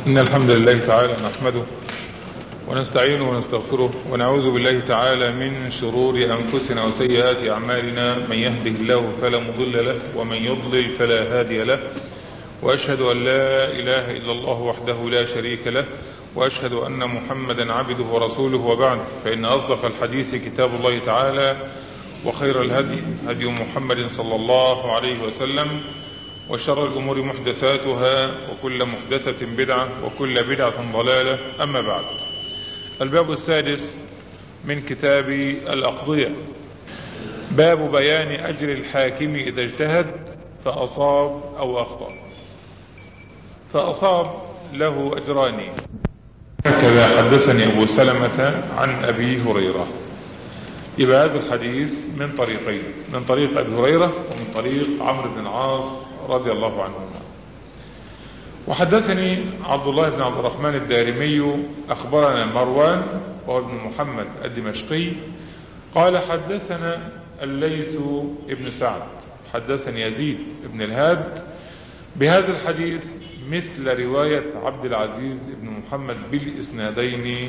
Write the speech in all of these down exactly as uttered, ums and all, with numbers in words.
إن الحمد لله تعالى نحمده ونستعينه ونستغفره ونعوذ بالله تعالى من شرور أنفسنا وسيئات أعمالنا. من يهده الله فلا مضل له ومن يضلل فلا هادي له، وأشهد أن لا إله إلا الله وحده لا شريك له، وأشهد أن محمدا عبده ورسوله. وبعد، فإن أصدق الحديث كتاب الله تعالى، وخير الهدي هدي محمد صلى الله عليه وسلم، وشر الأمور محدثاتها، وكل محدثة بدعة، وكل بدعة ضلالة. أما بعد، الباب السادس من كتاب الأقضية، باب بيان أجر الحاكم إذا اجتهد فأصاب أو أخطأ. فأصاب له أجران. هكذا حدثني أبو سلمة عن أبي هريرة. يبقى هذا الحديث من طريقين، من طريق أبي هريرة ومن طريق عمرو بن العاص رضي الله عنهما. وحدثني عبد الله بن عبد الرحمن الدارمي أخبرنا مروان وهو ابن محمد الدمشقي قال حدثنا الليث بن سعد حدثني يزيد بن الهاد بهذا الحديث مثل رواية عبد العزيز بن محمد بالإسنادين.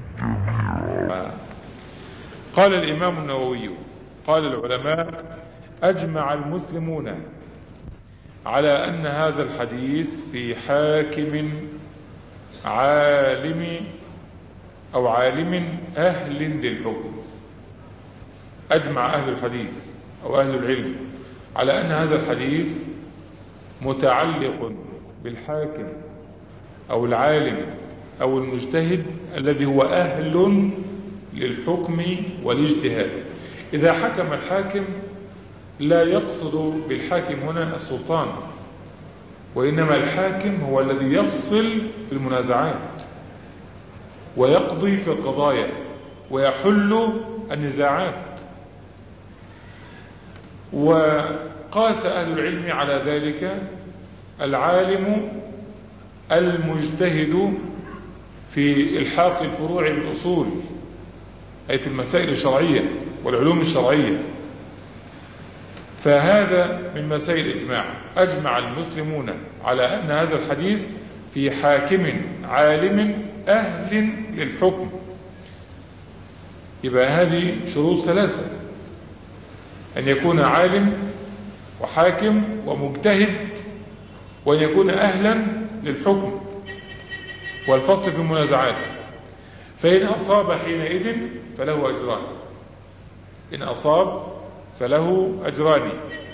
قال الإمام النووي قال العلماء أجمع المسلمون على أن هذا الحديث في حاكم عالم أو عالم أهل للحكم. أجمع أهل الحديث أو أهل العلم على أن هذا الحديث متعلق بالحاكم أو العالم أو المجتهد الذي هو أهل للحكم والاجتهاد. إذا حكم الحاكم لا يقصد بالحاكم هنا السلطان، وإنما الحاكم هو الذي يفصل في المنازعات ويقضي في القضايا ويحل النزاعات. وقاس أهل العلم على ذلك العالم المجتهد في إلحاق الفروع بالأصول، أي في المسائل الشرعية والعلوم الشرعية. فهذا من مسائل الإجماع. أجمع المسلمون على أن هذا الحديث في حاكم عالم أهل للحكم. يبقى هذه شروط ثلاثة: أن يكون عالم وحاكم ومجتهد، وأن يكون أهلا للحكم والفصل في المنازعات. فإن أصاب حينئذ فله أجران. إن أصاب فله أجران: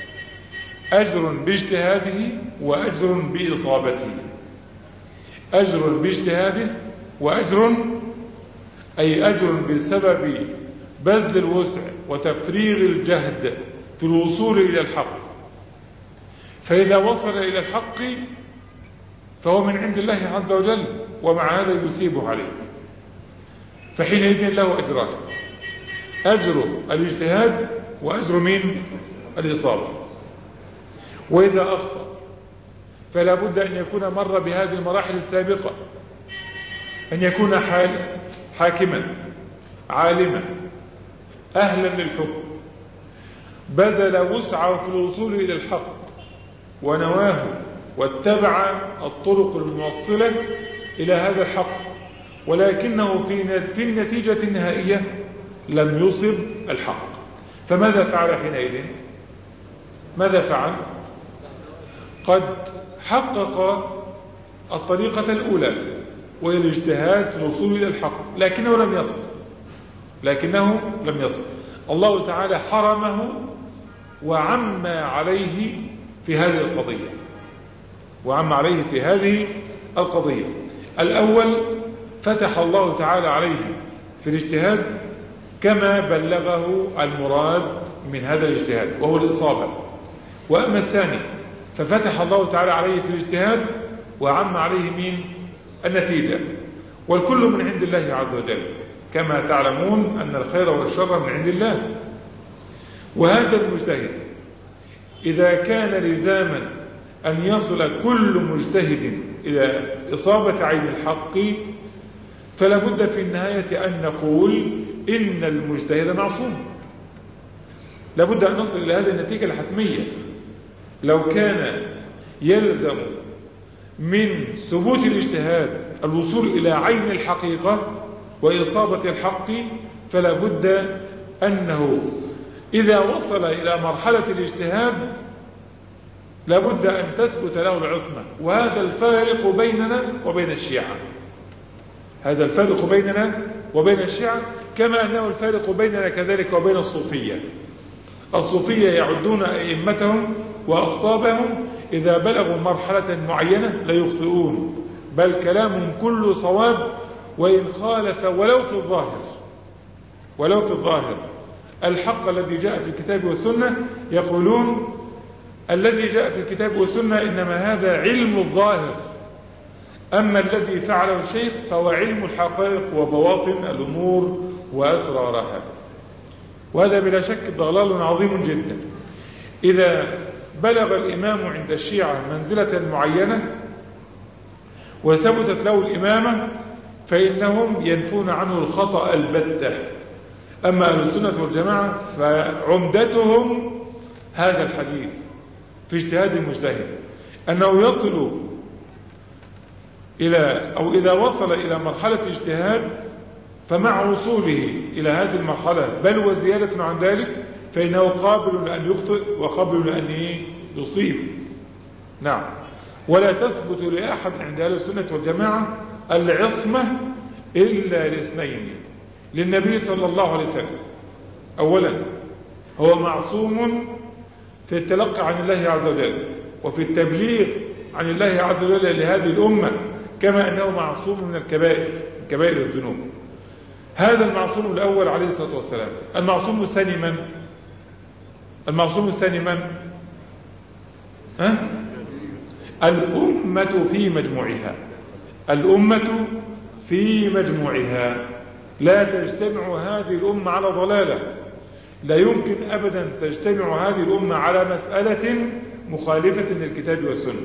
أجر باجتهاده وأجر بإصابته. أجر باجتهاده وأجر أي أجر بسبب بذل الوسع وتفريغ الجهد في الوصول إلى الحق. فإذا وصل إلى الحق فهو من عند الله عز وجل، ومع هذا يثيبه عليه، فحينئذ له أجران: أجر الاجتهاد وأجر من الإصابة. وإذا أخطأ فلا بد أن يكون مر بهذه المراحل السابقة، أن يكون حال حاكما عالما أهلا للحكم، بذل وسعه في الوصول إلى الحق ونواه واتبع الطرق الموصلة إلى هذا الحق، ولكنه في النتيجة النهائية لم يصب الحق. فماذا فعل حينئذ؟ ماذا فعل؟ قد حقق الطريقة الأولى وهي الاجتهاد في الوصول إلى الحق، لكنه لم يصل لكنه لم يصل الله تعالى حرمه وعم عليه في هذه القضية وعم عليه في هذه القضية الأول فتح الله تعالى عليه في الاجتهاد كما بلغه المراد من هذا الاجتهاد وهو الإصابة. وأما الثاني ففتح الله تعالى عليه في الاجتهاد وعم عليه من النتيجة. والكل من عند الله عز وجل، كما تعلمون أن الخير والشر من عند الله. وهذا المجتهد إذا كان لزاما أن يصل كل مجتهد إلى إصابة عين الحق فلا بد في النهاية أن نقول إن المجتهد معصوم. لا بد أن نصل إلى هذه النتيجة الحتمية. لو كان يلزم من ثبوت الاجتهاد الوصول إلى عين الحقيقة وإصابة الحق، فلا بد أنه إذا وصل إلى مرحلة الاجتهاد لا بد أن تثبت له العصمة. وهذا الفارق بيننا وبين الشيعة، هذا الفارق بيننا وبين الشيعة، كما أنه الفارق بيننا كذلك وبين الصوفية. الصوفية يعدون أئمتهم وأقطابهم إذا بلغوا مرحلة معينة لا يخطئون، بل كلامهم كله صواب وإن خالف ولو في الظاهر ولو في الظاهر الحق الذي جاء في الكتاب والسنة. يقولون الذي جاء في الكتاب والسنة إنما هذا علم الظاهر، أما الذي فعله الشيخ فهو علم الحقائق وبواطن الأمور وأسرارها. وهذا بلا شك ضلال عظيم جدا. إذا بلغ الإمام عند الشيعة منزلة معينة وثبتت له الإمامة فإنهم ينفون عنه الخطأ البتة. أما أهل السنة والجماعة فعمدتهم هذا الحديث في اجتهاد المجتهد، أنه يصل إلى أو إذا وصل إلى مرحلة اجتهاد فمع وصوله إلى هذه المرحلة بل وزيادة عن ذلك فإنه قابل لأن يخطئ وقابل لأن يصيب. نعم. ولا تثبت لأحد عند أهل السنة والجماعة العصمة إلا لاثنين: للنبي صلى الله عليه وسلم، أولا هو معصوم في التلقي عن الله عز وجل وفي التبليغ عن الله عز وجل لهذه الأمة، كما أنه معصوم من الكبائر كبائر الذنوب. هذا المعصوم الأول عليه الصلاة والسلام. المعصوم الثاني من؟ المعصوم الثاني من؟ أه؟ الأمة في مجموعها. الأمة في مجموعها لا تجتمع هذه الأمة على ضلالة، لا يمكن أبدا تجتمع هذه الأمة على مسألة مخالفة للكتاب والسنة.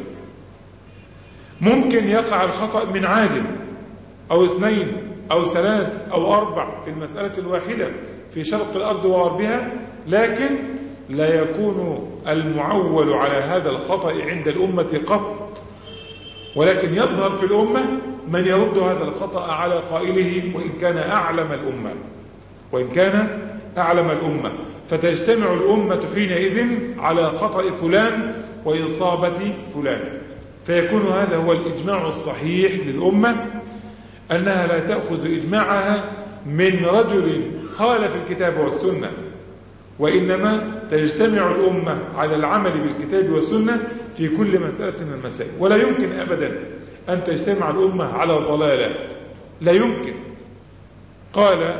ممكن يقع الخطأ من عالم أو اثنين أو ثلاث أو أربع في المسألة الواحدة في شرق الأرض وغربها، لكن لا يكون المعول على هذا الخطأ عند الأمة قط، ولكن يظهر في الأمة من يرد هذا الخطأ على قائله وإن كان أعلم الأمة وإن كان أعلم الأمة فتجتمع الأمة حينئذ على خطأ فلان وإصابة فلان، فيكون هذا هو الإجماع الصحيح للأمة، أنها لا تأخذ إجماعها من رجل خالف الكتاب والسنة، وإنما تجتمع الأمة على العمل بالكتاب والسنة في كل مسألة من المسائل. ولا يمكن أبدا أن تجتمع الأمة على ضلالة، لا يمكن. قال: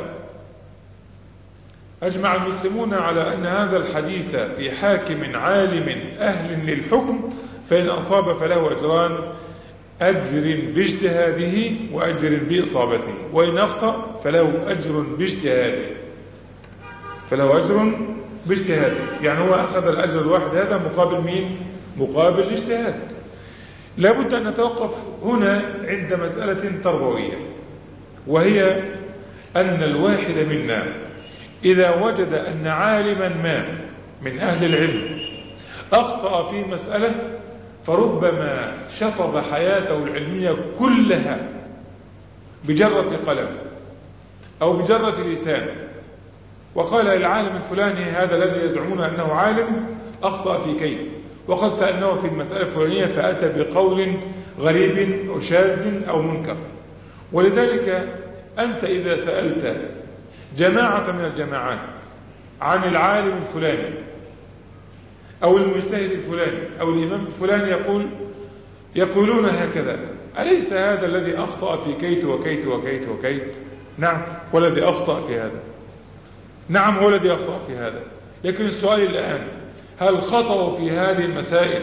أجمع المسلمون على أن هذا الحديث في حاكم عالم أهل للحكم فإن أصاب فله أجران: أجر باجتهاده وأجر بإصابته، وإن أخطأ فله أجر باجتهاده فله أجر باجتهاده يعني هو أخذ الأجر الواحد هذا مقابل مين؟ مقابل الاجتهاد. لابد أن نتوقف هنا عند مسألة تربوية، وهي أن الواحد منا إذا وجد أن عالما ما من أهل العلم أخطأ في مسألة فربما شطب حياته العلمية كلها بجرة قلم أو بجرة لسان، وقال العالم الفلاني هذا الذي يزعمون أنه عالم أخطأ في كيد، وقد سألناه في المسألة الفلانية فأتى بقول غريب أو شاذ أو منكر. ولذلك أنت إذا سألت جماعة من الجماعات عن العالم الفلاني أو المجتهد الفلاني أو الإمام الفلاني يقول يقولون هكذا: أليس هذا الذي أخطأ في كيت وكيت وكيت وكيت؟ نعم، والذي أخطأ في هذا. نعم، هو الذي أخطأ في هذا. لكن السؤال الآن: هل خطأوا في هذه المسائل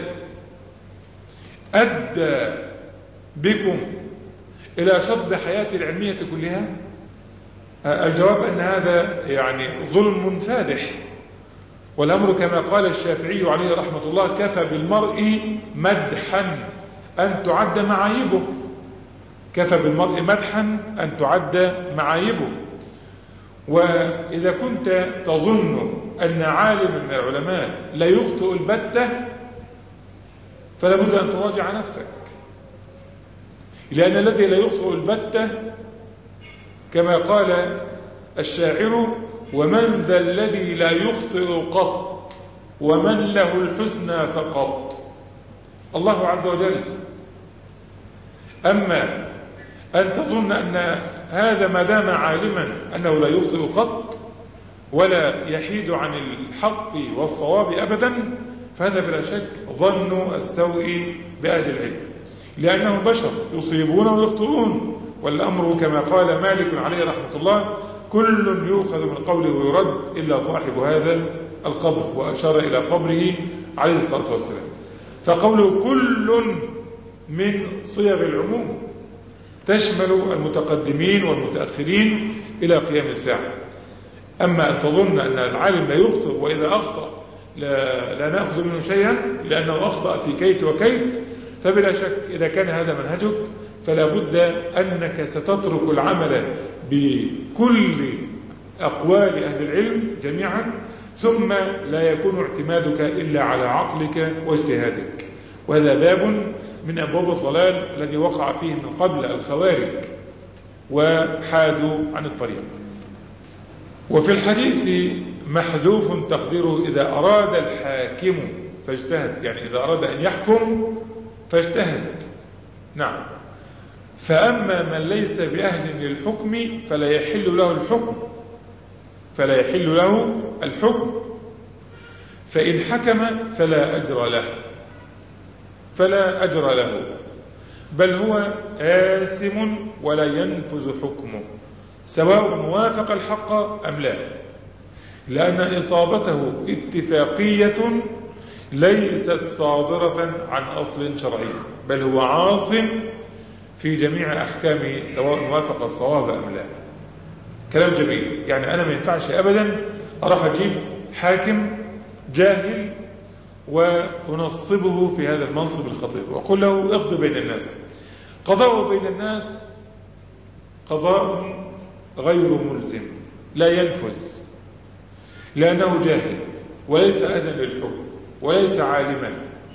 أدى بكم إلى شطب حياة العلمية كلها؟ الجواب أن هذا يعني ظلم فادح، والأمر كما قال الشافعي عليه رحمة الله: كفى بالمرء مدحا أن تعد معايبه. كفى بالمرء مدحا أن تعد معايبه. وإذا كنت تظن أن عالم من العلماء لا يخطئ البتة فلا بد أن تراجع نفسك، لأن الذي لا يخطئ البتة كما قال الشاعر: ومن ذا الذي لا يخطئ قط ومن له الحسنى فقط. الله عز وجل. أما أن تظن أن هذا ما دام عالما أنه لا يخطئ قط ولا يحيد عن الحق والصواب أبدا، فهذا بلا شك ظن السوء بأهل العلم، لأنهم بشر يصيبون ويخطئون، والأمر كما قال مالك عليه رحمة الله: كل يؤخذ من قوله ويرد إلا صاحب هذا القبر، وأشار إلى قبره عليه الصلاة والسلام. فقوله كل من صيغ العموم تشمل المتقدمين والمتأخرين إلى قيام الساعة. أما أن تظن أن العالم لا يخطئ وإذا أخطأ لا, لا نأخذ منه شيئا لأنه أخطأ في كيت وكيت، فبلا شك إذا كان هذا منهجك فلا بد أنك ستترك العمل بكل أقوال أهل العلم جميعا، ثم لا يكون اعتمادك إلا على عقلك واجتهادك. وهذا باب من أبواب الضلال الذي وقع فيه من قبل الخوارج وحادوا عن الطريق. وفي الحديث محذوف تقديره: إذا أراد الحاكم فاجتهد، يعني إذا أراد أن يحكم فاجتهد. نعم. فأما من ليس بأهل للحكم فلا يحل له الحكم فلا يحل له الحكم فإن حكم فلا أجر له فلا أجر له بل هو آثم ولا ينفذ حكمه، سواء وافق الحق أم لا، لأن إصابته اتفاقية ليست صادرة عن أصل شرعي، بل هو عاصم في جميع أحكامه سواء وافق الصواب أم لا. كلام جميل. يعني أنا ما ينفعش أبدا أروح أجيب حاكم جاهل ونصبه في هذا المنصب الخطير وأقول له اقضي بين الناس. قضاء بين الناس قضاء غير ملزم لا ينفذ، لأنه جاهل وليس أهلا للحكم وليس عالما.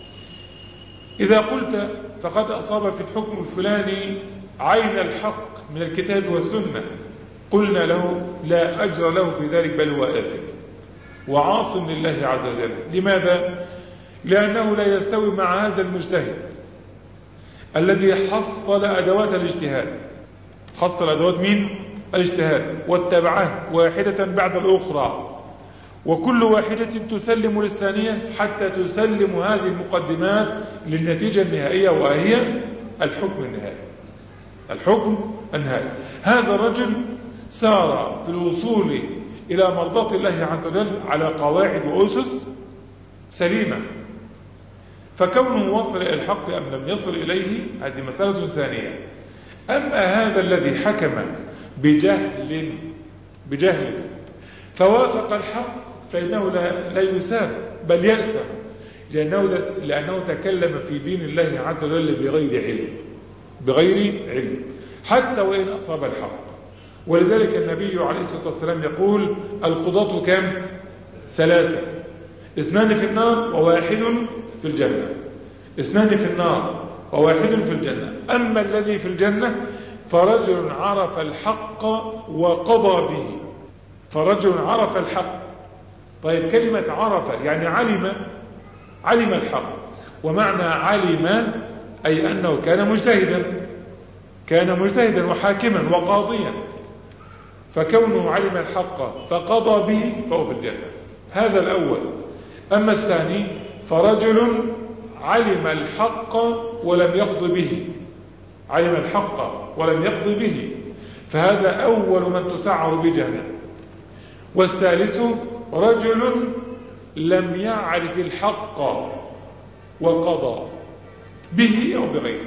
إذا قلت فقد أصاب في الحكم الفلاني عين الحق من الكتاب والسنة، قلنا له لا أجر له في ذلك بل هو آثم وعاصم لله عز وجل. لماذا؟ لأنه لا يستوي مع هذا المجتهد الذي حصل أدوات الاجتهاد. حصل أدوات مين؟ الاجتهاد، واتبعه واحدة بعد الأخرى، وكل واحدة تسلم للثانية حتى تسلم هذه المقدمات للنتيجة النهائية، وهي الحكم النهائي. الحكم النهائي. هذا الرجل سار في الوصول إلى مرضاة الله عز وجل على قواعد وأسس سليمة، فكونه وصل إلى الحق أم لم يصل إليه هذه مسألة ثانية. أما هذا الذي حكم بجهل بجهل فوافق الحق فإنه لا, لا يساب بل يأثم، لأنه, لأنه تكلم في دين الله عز وجل بغير علم بغير علم حتى وإن أصاب الحق. ولذلك النبي عليه الصلاة والسلام يقول: القضاة كم؟ ثلاثة، اثنان في النار وواحد في الجنة. اثنان في النار وواحد في الجنة. أما الذي في الجنة فرجل عرف الحق وقضى به. فرجل عرف الحق. طيب، كلمة عرف يعني علم علم الحق، ومعنى علم أي أنه كان مجتهدا كان مجتهدا وحاكما وقاضيا، فكونه علم الحق فقضى به فهو في الجنة. هذا الأول. أما الثاني فرجل علم الحق ولم يقض به علم الحق ولم يقض به فهذا أول من تسعر بجهنم. والثالث رجل لم يعرف الحق وقضى به أو بغيره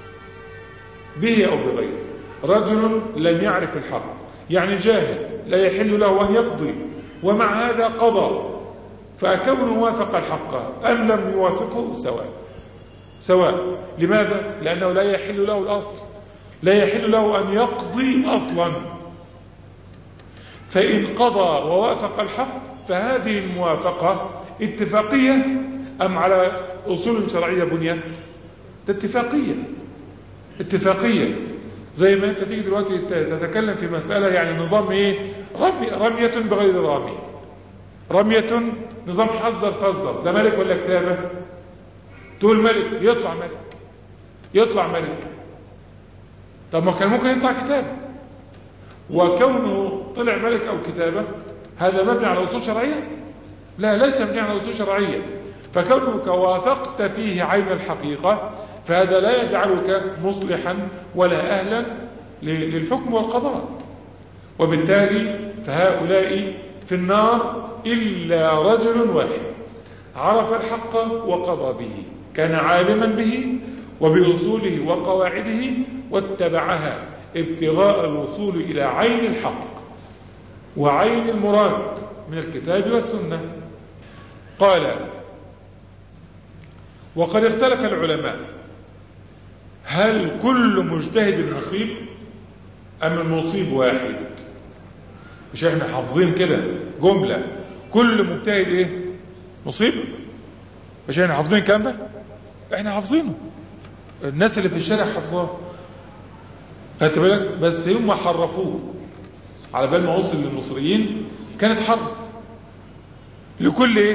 به أو بغيره رجل لم يعرف الحق يعني جاهل لا يحل له أن يقضي، ومع هذا قضى، فكونه وافق الحق أم لم يوافقه سواء سواء. لماذا؟ لأنه لا يحل له الأصل لا يحل له أن يقضي أصلا. فإن قضى ووافق الحق فهذه الموافقة اتفاقية أم على أصول شرعية بنيت؟ اتفاقية اتفاقية. زي ما انت تيجي دلوقتي تتكلم في مسألة يعني نظام ايه، رمي رمية بغير رامي، رمية نظام حذر فزر، ده ملك ولا كتابة؟ تقول ملك، يطلع ملك، يطلع ملك. طب ما كان ممكن يطلع كتابة. وكونه طلع ملك او كتابة هذا مبني على اصول شرعية؟ لا، ليس مبني على اصول شرعية. فكونك وافقت فيه عين الحقيقة فهذا لا يجعلك مصلحا ولا أهلا للحكم والقضاء. وبالتالي فهؤلاء في النار إلا رجل واحد عرف الحق وقضى به، كان عالما به وبأصوله وقواعده واتبعها ابتغاء الوصول إلى عين الحق وعين المراد من الكتاب والسنة. قال: وقد اختلف العلماء هل كل مجتهد مصيب أم المصيب واحد؟ مش احنا حافظين كده جملة كل مجتهد ايه مصيب؟ مش احنا حافظين الكلام ده؟ احنا حافظينه، الناس اللي في الشارع حافظاه، خدت بالك؟ بس هم حرفوه على بال ما وصل للمصريين كانت حرف. لكل ايه؟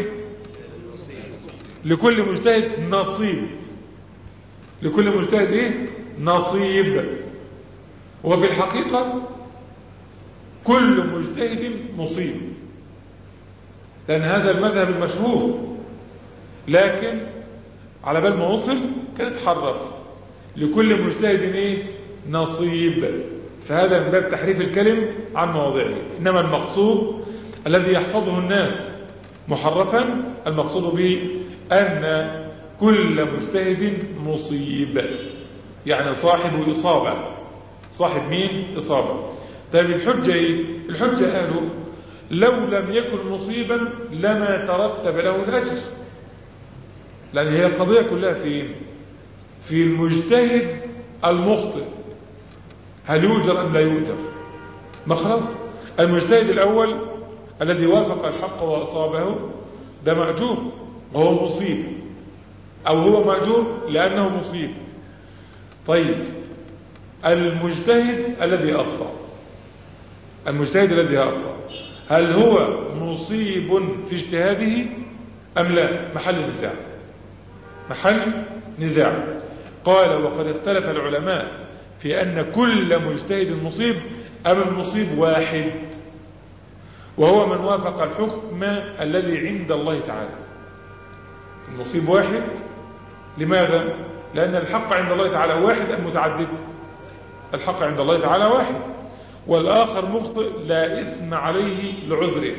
لكل مجتهد نصيب، لكل مجتهد ايه نصيب. وفي الحقيقة كل مجتهد مصيب، لأن هذا المذهب المشهور، لكن على بال ما وصل كان اتحرف. لكل مجتهد ايه نصيب، فهذا من باب تحريف الكلم عن مواضعه. إنما المقصود الذي يحفظه الناس محرفا المقصود به أن كل مجتهد مصيب، يعني صاحب إصابة. صاحب مين؟ إصابة. طيب الحجة إيه؟ الحجة قالوا لو لم يكن مصيبا لما ترتب له الأجر، لأن هي القضية كلها في في المجتهد المخطئ، هل يؤجر أم لا يؤجر؟ ما خلاص المجتهد الأول الذي وافق الحق وأصابه ده مأجور وهو مصيب، أو هو مأجور لأنه مصيب. طيب المجتهد الذي أخطأ، المجتهد الذي أخطأ هل هو مصيب في اجتهاده أم لا؟ محل نزاع، محل نزاع. قال: وقد اختلف العلماء في أن كل مجتهد مصيب أم المصيب واحد، وهو من وافق الحكم الذي عند الله تعالى. المصيب واحد. لماذا؟ لأن الحق عند الله تعالى واحد أم متعدد؟ الحق عند الله تعالى واحد، والآخر مخطئ لا إثم عليه لعذره.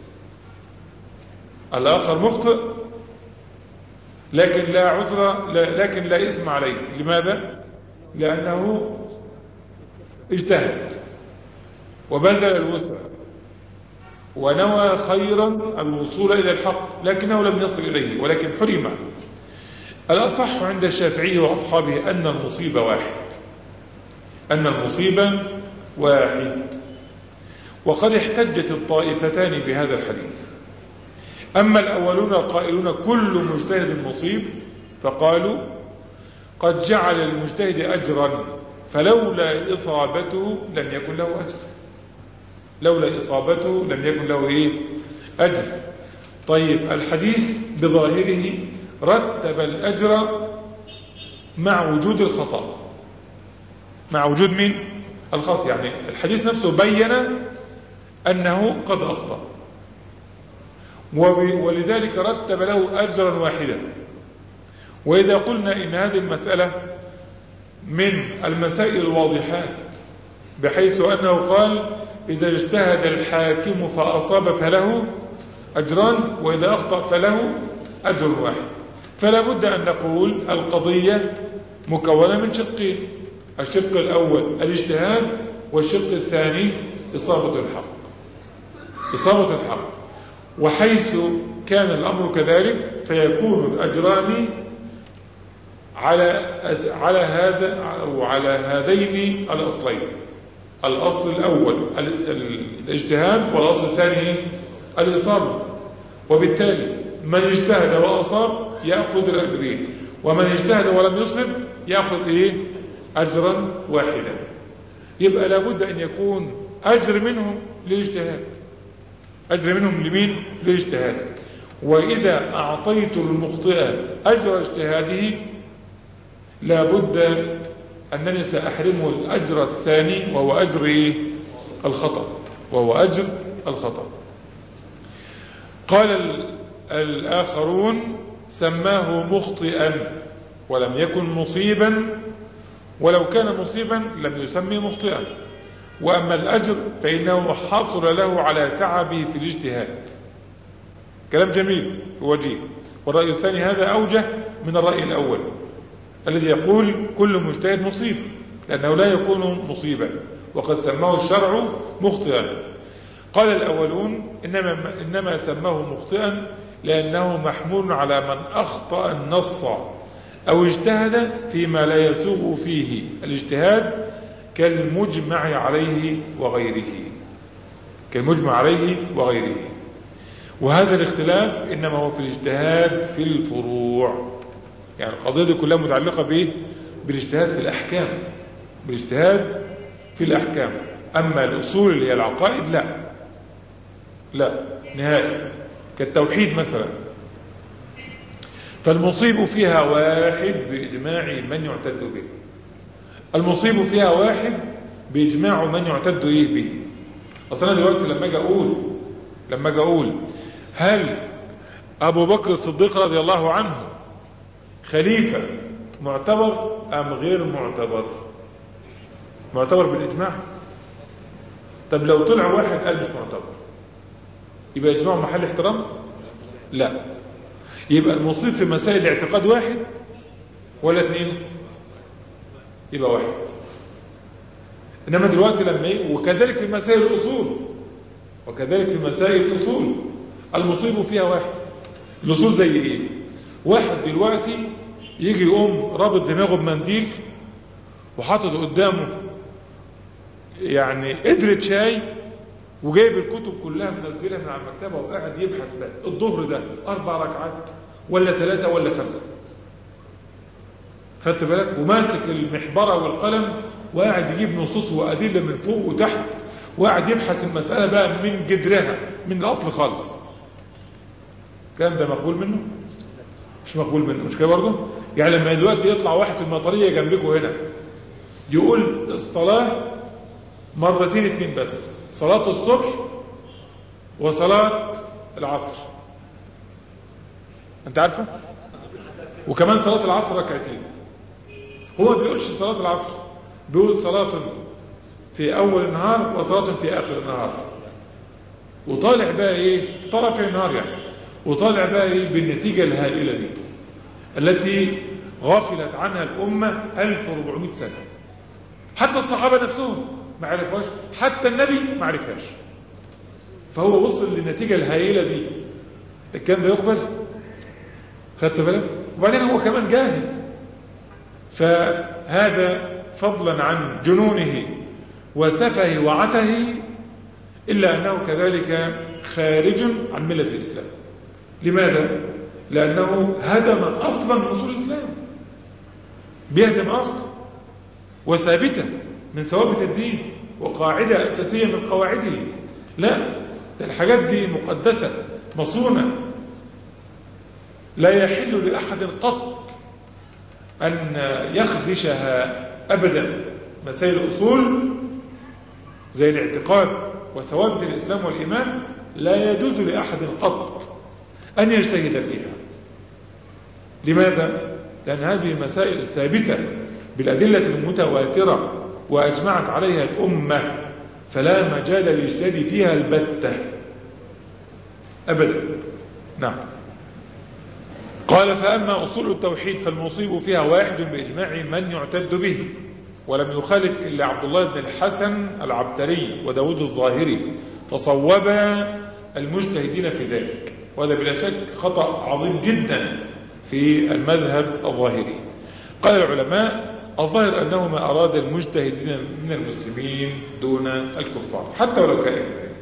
الآخر مخطئ لكن لا عذر، لا لكن لا إثم عليه. لماذا؟ لأنه اجتهد وبذل الوسع ونوى خيرا الوصول إلى الحق لكنه لم يصل إليه ولكن حرم. الأصح عند الشافعي وأصحابه أن المصيبة واحد، أن المصيبة واحد. وقد احتجت الطائفتان بهذا الحديث. أما الأولون القائلون كل مجتهد مصيب فقالوا قد جعل المجتهد أجرا فلولا إصابته لم يكن له أجر، لولا إصابته لم يكن له إيه؟ أجر. طيب الحديث بظاهره رتب الأجر مع وجود الخطأ، مع وجود من الخطأ، يعني الحديث نفسه بين أنه قد أخطأ ولذلك رتب له أجرا واحدا. وإذا قلنا إن هذه المسألة من المسائل الواضحات بحيث أنه قال إذا اجتهد الحاكم فأصاب فله أجران وإذا أخطأ فله أجر واحد، فلا بد أن نقول القضية مكونة من شقين: الشق الأول الاجتهاد، والشق الثاني إصابة الحق، إصابة الحق. وحيث كان الأمر كذلك فيكون الأجران على على هذا أو على هذين الأصلين: الأصل الأول الاجتهاد والأصل الثاني الإصابة. وبالتالي من اجتهد وأصاب يأخذ الأجرين، ومن اجتهد ولم يصب يأخذ إيه؟ أجرا واحدا، يبقى لابد أن يكون أجر منهم للاجتهاد، أجر منهم لمين؟ للاجتهاد. وإذا أعطيت المخطئ أجر اجتهاده لابد أنني سأحرمه الأجر الثاني وهو أجر إيه؟ الخطأ، وهو أجر الخطأ. قال الآخرون سماه مخطئا ولم يكن مصيبا، ولو كان مصيبا لم يسمي مخطئا. وأما الأجر فإنه حصل له على تعبه في الاجتهاد. كلام جميل ووجيه. والرأي الثاني هذا أوجه من الرأي الأول الذي يقول كل مجتهد مصيب، لأنه لا يكون مصيبا وقد سماه الشرع مخطئا. قال الأولون إنما, إنما سماه مخطئا لأنه محمول على من أخطأ النص أو اجتهد فيما لا يسوغ فيه الاجتهاد كالمجمع عليه وغيره، كالمجمع عليه وغيره. وهذا الاختلاف إنما هو في الاجتهاد في الفروع، يعني القضية دي كلها متعلقة به بالاجتهاد في الأحكام، بالاجتهاد في الأحكام. أما الأصول اللي هي العقائد لا لا نهائي، كالتوحيد مثلا، فالمصيب فيها واحد بإجماع من يعتد به. المصيب فيها واحد بإجماع من يعتد إيه به. أصلا دلوقتي لما أجي أقول لما أجي أقول هل أبو بكر الصديق رضي الله عنه خليفة معتبر أم غير معتبر؟ معتبر بالإجماع. طب لو طلع واحد قال مش معتبر يبقى إجماع محل احترام؟ لا. يبقى المصيب في مسائل الاعتقاد واحد ولا اثنين؟ يبقى واحد. إنما دلوقتي لما ايه، وكذلك في مسائل الأصول، وكذلك في مسائل الأصول المصيب فيها واحد. الأصول زي ايه؟ واحد دلوقتي يجي يقوم رابط دماغه بمنديل وحاطط قدامه يعني قدرة شاي وجايب الكتب كلها منزلها من على المكتبة وقاعد يبحث بقى الظهر ده أربع ركعات ولا ثلاثة ولا خمسة، خدت بالك؟ وماسك المحبرة والقلم وقاعد يجيب نصوص وأدلة من فوق وتحت وقاعد يبحث المسألة بقى من جدرها من الأصل خالص. الكلام ده مقبول منه؟ مش مقبول منه، مش كده برضه؟ يعني لما دلوقتي يطلع واحد في المطرية جنبكم هنا يقول الصلاة مرتين اتنين بس، صلاة الصبح وصلاة العصر، انت عارفه؟ وكمان صلاة العصر ركعتين. هو ما بيقولش صلاة العصر، بيقول صلاة في أول النهار وصلاة في آخر النهار، وطالع بقى إيه؟ طرف النهار يعني، وطالع بقى إيه بالنتيجة الهائلة دي التي غفلت عنها الأمة ألف وأربعمائة سنة. حتى الصحابة نفسهم ما عرفوهاش، حتى النبي ما عرفهاش. فهو وصل للنتيجة الهائلة دي، الكلام ده يقبل؟ خدت بالك؟ وبعدين هو كمان جاهل، فهذا فضلا عن جنونه وسفه وعته إلا أنه كذلك خارج عن ملة الإسلام. لماذا؟ لأنه هدم أصلا من أصول الإسلام، بيهدم أصلا وثابتة من ثوابت الدين وقاعدة أساسية من قواعده. لا، ده الحاجات دي مقدسة مصونة، لا يحل لأحد قط أن يخدشها أبدا. مسائل الأصول زي الاعتقاد وثوابت الإسلام والإيمان لا يجوز لأحد قط أن يجتهد فيها. لماذا؟ لأن هذه المسائل ثابتة بالأدلة المتواترة وأجمعت عليها الأمة، فلا مجال للاجتهاد فيها البتة أبدا. نعم. قال فأما أصول التوحيد فالمصيب فيها واحد بإجماع من يعتد به، ولم يخالف إلا عبد الله بن الحسن العبتري وداود الظاهري، فصوب المجتهدين في ذلك. وهذا بلا شك خطأ عظيم جدا في المذهب الظاهري. قال العلماء الظاهر أنه ما أراد المجتهدين من المسلمين دون الكفار حتى ولو كان ذلك.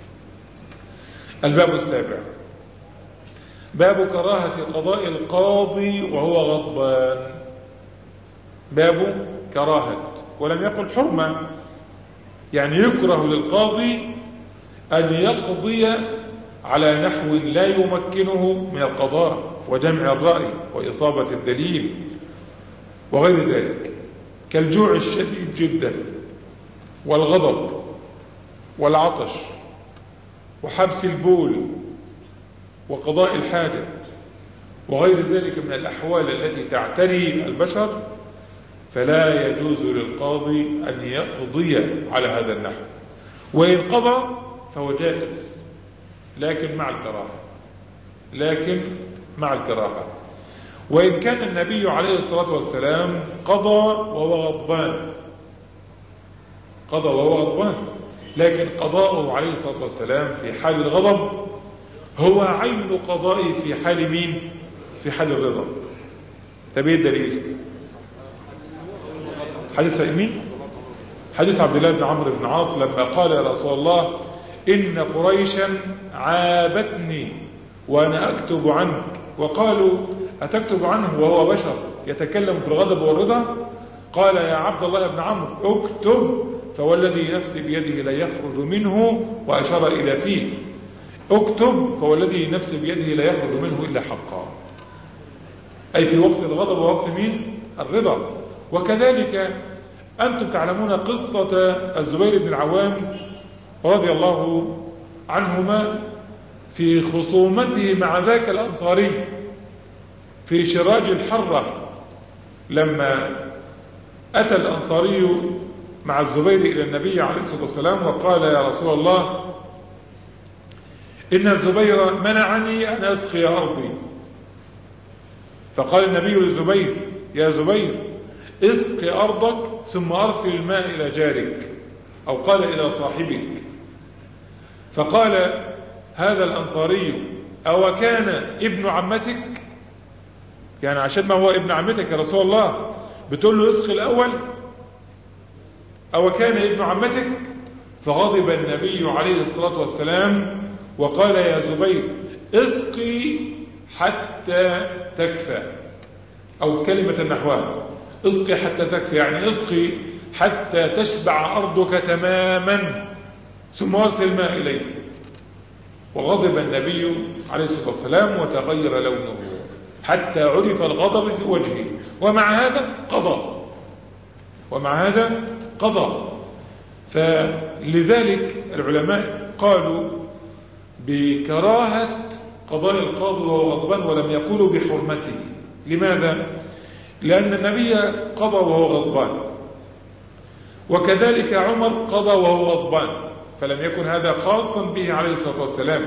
الباب السابع باب كراهة قضاء القاضي وهو غضبان. باب كراهة ولم يقل حرمة، يعني يكره للقاضي أن يقضي على نحو لا يمكنه من القضاء وجمع الرأي وإصابة الدليل وغير ذلك، كالجوع الشديد جدا والغضب والعطش وحبس البول وقضاء الحاجة وغير ذلك من الأحوال التي تعتري البشر، فلا يجوز للقاضي أن يقضي على هذا النحو، وإن قضى فهو جائز لكن مع الكراهة، لكن مع الكراهة. وإن كان النبي عليه الصلاة والسلام قضى وهو غضبان، قضى وهو غضبان، لكن قضاءه عليه الصلاة والسلام في حال الغضب هو عين قضائه في حال مين؟ في حال الرضا. طب ايه الدليل؟ حديث مين؟ حديث عبد الله بن عمرو بن عاص لما قال يا رسول الله إن قريشا عابتني وأنا أكتب عنك، وقالوا أتكتب عنه وهو بشر يتكلم في الغضب والرضا؟ قال يا عبد الله بن عمرو اكتب فوالذي نفسي بيده لا يخرج منه، وأشار إلى فيه، اكتب فوالذي نفسي بيده لا يخرج منه إلا حقا، أي في وقت الغضب ووقت مين؟ الرضا. وكذلك أنتم تعلمون قصة الزبير بن العوام رضي الله عنهما في خصومته مع ذاك الأنصاري في شراج الحرة، لما أتى الأنصاري مع الزبير إلى النبي عليه الصلاة والسلام وقال يا رسول الله إن الزبير منعني أن أسقي أرضي، فقال النبي للزبير يا زبير اسقي أرضك ثم أرسل الماء إلى جارك، أو قال إلى صاحبك. فقال هذا الأنصاري أو كان ابن عمتك؟ يعني عشان ما هو ابن عمتك يا رسول الله بتقول له اسقي الأول؟ أو كان ابن عمتك؟ فغضب النبي عليه الصلاة والسلام وقال يا زبير اسقي حتى تكفى، أو كلمة نحوها اسقي حتى تكفى، يعني اسقي حتى تشبع أرضك تماما ثم ارسل الماء إليه. وغضب النبي عليه الصلاة والسلام وتغير لونه حتى عرف الغضب في وجهه، ومع هذا قضى، ومع هذا قضى. فلذلك العلماء قالوا بكراهة قضاء القاضي وهو غضبان ولم يقولوا بحرمته. لماذا؟ لأن النبي قضى وهو غضبان، وكذلك عمر قضى وهو غضبان، فلم يكن هذا خاصا به عليه الصلاة والسلام.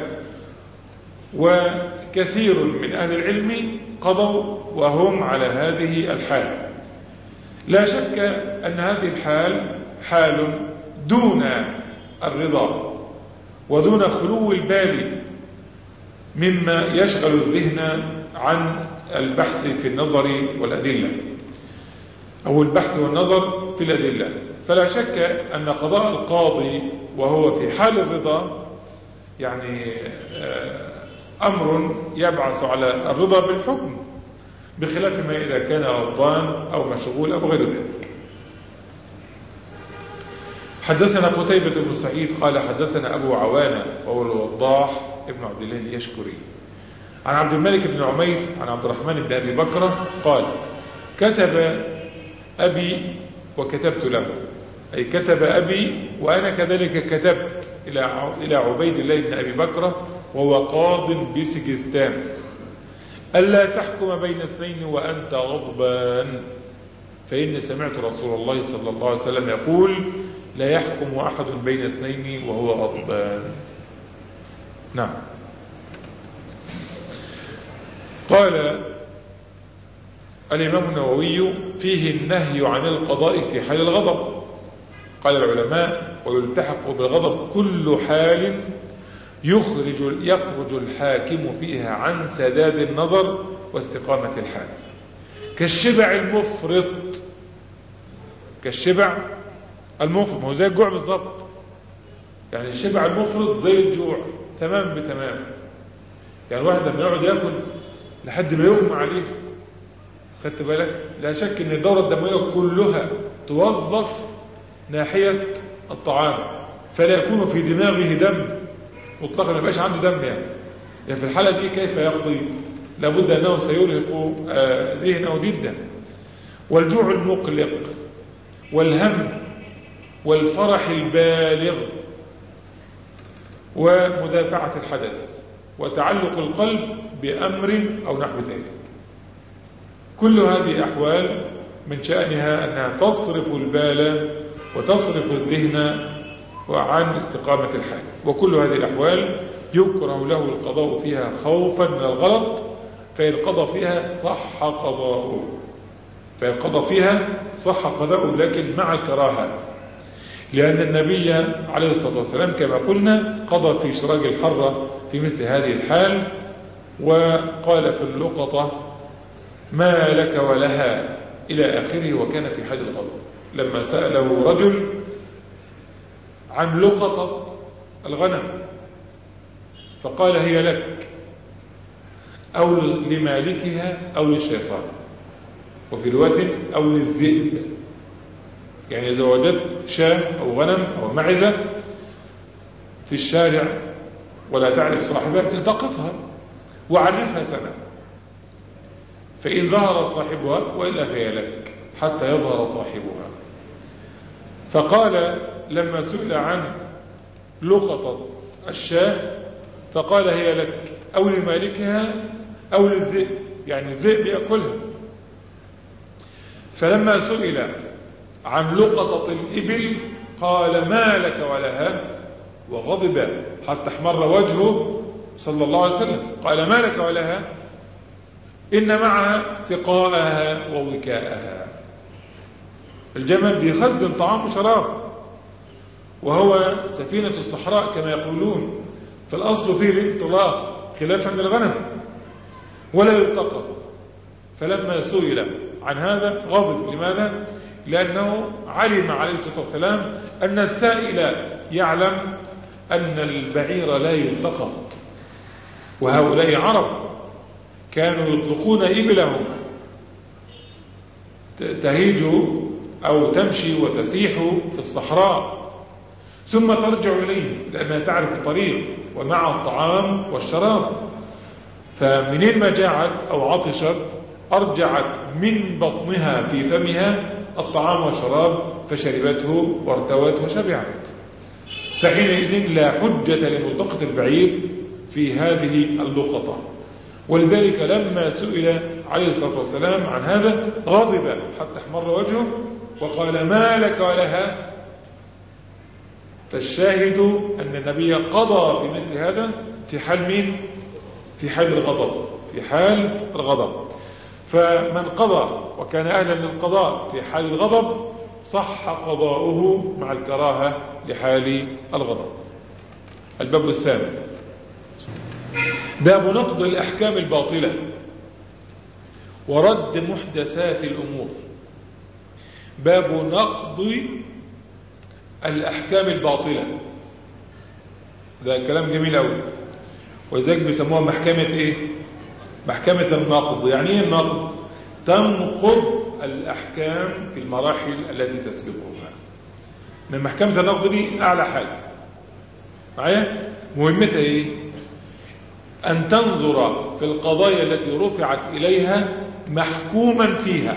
وكثير من أهل العلم قضوا وهم على هذه الحال. لا شك أن هذه الحال حال دون الرضا ودون خلو البال مما يشغل الذهن عن البحث في النظر والأدلة، أو البحث والنظر في الأدلة. فلا شك أن قضاء القاضي وهو في حال الرضا يعني أمر يبعث على الرضا بالحكم، بخلاف ما إذا كان غضبان أو مشغول أو غير ذلك. حدثنا قتيبة بن سعيد قال حدثنا أبو عوانة وهو الوضاح ابن عبد الله اليشكري عن عبد الملك بن عمير عن عبد الرحمن بن أبي بكر قال كتب أبي وكتبت له، أي كتب أبي وأنا كذلك كتبت إلى عبيد الله بن أبي بكر وهو قاض بسجستان ألا تحكم بين اثنين وأنت غضبان، فإني سمعت رسول الله صلى الله عليه وسلم يقول لا يحكم أحد بين اثنين وهو غضبان. نعم. قال الإمام النووي فيه النهي عن القضاء في حال الغضب. قال العلماء ويلتحق بالغضب كل حال يخرج يخرج الحاكم فيها عن سداد النظر واستقامة الحال، كالشبع المفرط، كالشبع المفرط، ما هو زي الجوع بالضبط، يعني الشبع المفرط زي الجوع تمام بتمام. يعني واحد لما يقعد ياكل لحد ما يغمى عليه، خدت بالك؟ لا شك ان الدورة الدموية كلها توظف ناحية الطعام، فلا يكون في دماغه دم مطلقا، ما يبقاش عنده دم يعني. يعني في الحالة دي كيف يقضي؟ لابد أنه سيرهق ذهنه جدا. والجوع المقلق والهم والفرح البالغ ومدافعة الحدث وتعلق القلب بأمر أو نحو ذلك، كل هذه أحوال من شأنها أنها تصرف البال وتصرف الذهن عن استقامة الحال، وكل هذه الأحوال يكره له القضاء فيها خوفا من الغلط، فإن قضى فيها صح قضاؤه، فإن قضى فيها صح قضاؤه، لكن مع الكراهة، لأن النبي عليه الصلاة والسلام كما قلنا قضى في شراج الحرة في مثل هذه الحال، وقال في اللقطة ما لك ولها إلى آخره، وكان في حال الغضب. لما سأله رجل عن لقطة الغنم فقال هي لك أو لمالكها أو للشيطان، وفي رواية أو للذئب، يعني إذا وجدت شاة أو غنم أو معزة في الشارع ولا تعرف صاحبها التقطها وعرفها سنة، فإن ظهر صاحبها وإلا فهي لك حتى يظهر صاحبها. فقال لما سئل عن لقطة الشاة فقال هي لك أو لمالكها أو للذئب، يعني الذئب يأكلها. فلما سئل عن لقطة الإبل قال ما لك ولها، وغضب حتى احمر وجهه صلى الله عليه وسلم. قال ما لك ولها إن معها سقاءها ووكاءها. الجمل بيخزن طعام وشراب، وهو سفينة الصحراء كما يقولون، فالأصل فيه الانطلاق خلافا للغنم ولا يلتقط. فلما سئل عن هذا غضب. لماذا؟ لأنه علم عليه الصلاة والسلام أن السائل يعلم أن البعير لا يلتقط، وهؤلاء عرب كانوا يطلقون إبلهم تهيج أو تمشي وتسيح في الصحراء ثم ترجع إليه لأنها تعرف الطريق ومع الطعام والشراب، فمنين ما جاعت أو عطشت أرجعت من بطنها في فمها الطعام والشراب فشربته وارتوت وشبعت. فحينئذ لا حجة لملتقط البعير في هذه اللقطة. ولذلك لما سئل عليه الصلاة والسلام عن هذا غضب حتى احمر وجهه وقال ما لك ولها. فالشاهد أن النبي قضى في مثل هذا في حال مين؟ في حال الغضب، في حال الغضب. فمن قضى وكان أهلا للقضاء في حال الغضب صح قضاؤه مع الكراهة لحال الغضب. الباب الثامن باب نقض الأحكام الباطلة ورد محدثات الأمور. باب نقض الأحكام الباطلة، ده كلام جميل أوي، ولذلك بيسموها محكمة إيه؟ محكمة النقض. يعني إيه النقض؟ تنقض الأحكام في المراحل التي تسبقها. من محكمة النقض دي أعلى حاجة معايا، مهمتها إيه؟ أن تنظر في القضايا التي رفعت إليها محكوما فيها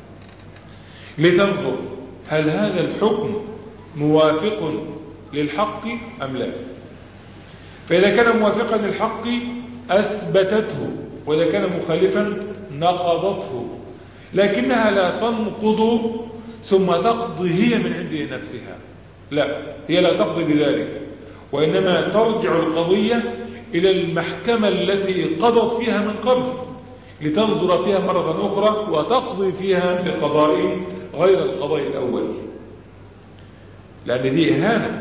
لتنظر هل هذا الحكم موافق للحق أم لا. فإذا كان موافقا للحق أثبتته، وإذا كان مخالفا نقضته، لكنها لا تنقض ثم تقضي هي من عند نفسها، لا، هي لا تقضي بذلك، وإنما ترجع القضية إلى المحكمة التي قضت فيها من قبل لتنظر فيها مرة أخرى وتقضي فيها بقضاء غير القضاء الأول، لأن دي إهانة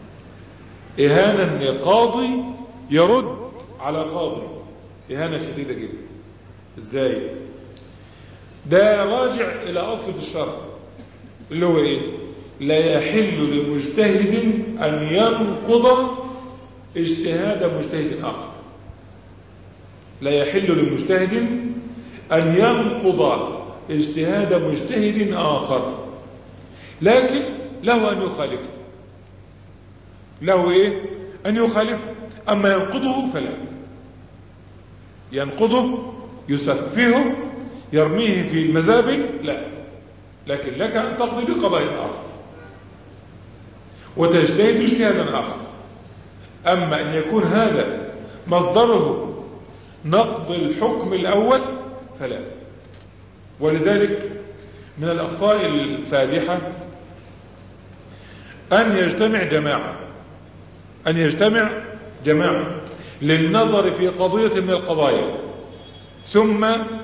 إهانة لقاضي يرد على قاضي، إهانة شديدة جدا. إزاي؟ ده راجع إلى أصل في الشرع اللي هو إيه؟ لا يحل لمجتهد أن ينقض اجتهاد مجتهد آخر. لا يحل لمجتهد أن ينقض اجتهاد مجتهد آخر. لكن له أن يخالفه، له إيه؟ أن يخالفه. أما ينقضه فلا، ينقضه يسفهه يرميه في المزابل لا، لكن لك أن تقضي بقضاء آخر وتجتهد اجتهادا آخر. أما أن يكون هذا مصدره نقض الحكم الأول فلا. ولذلك من الأخطاء الفادحة أن يجتمع جماعة أن يجتمع جماعة للنظر في قضية من القضايا، ثم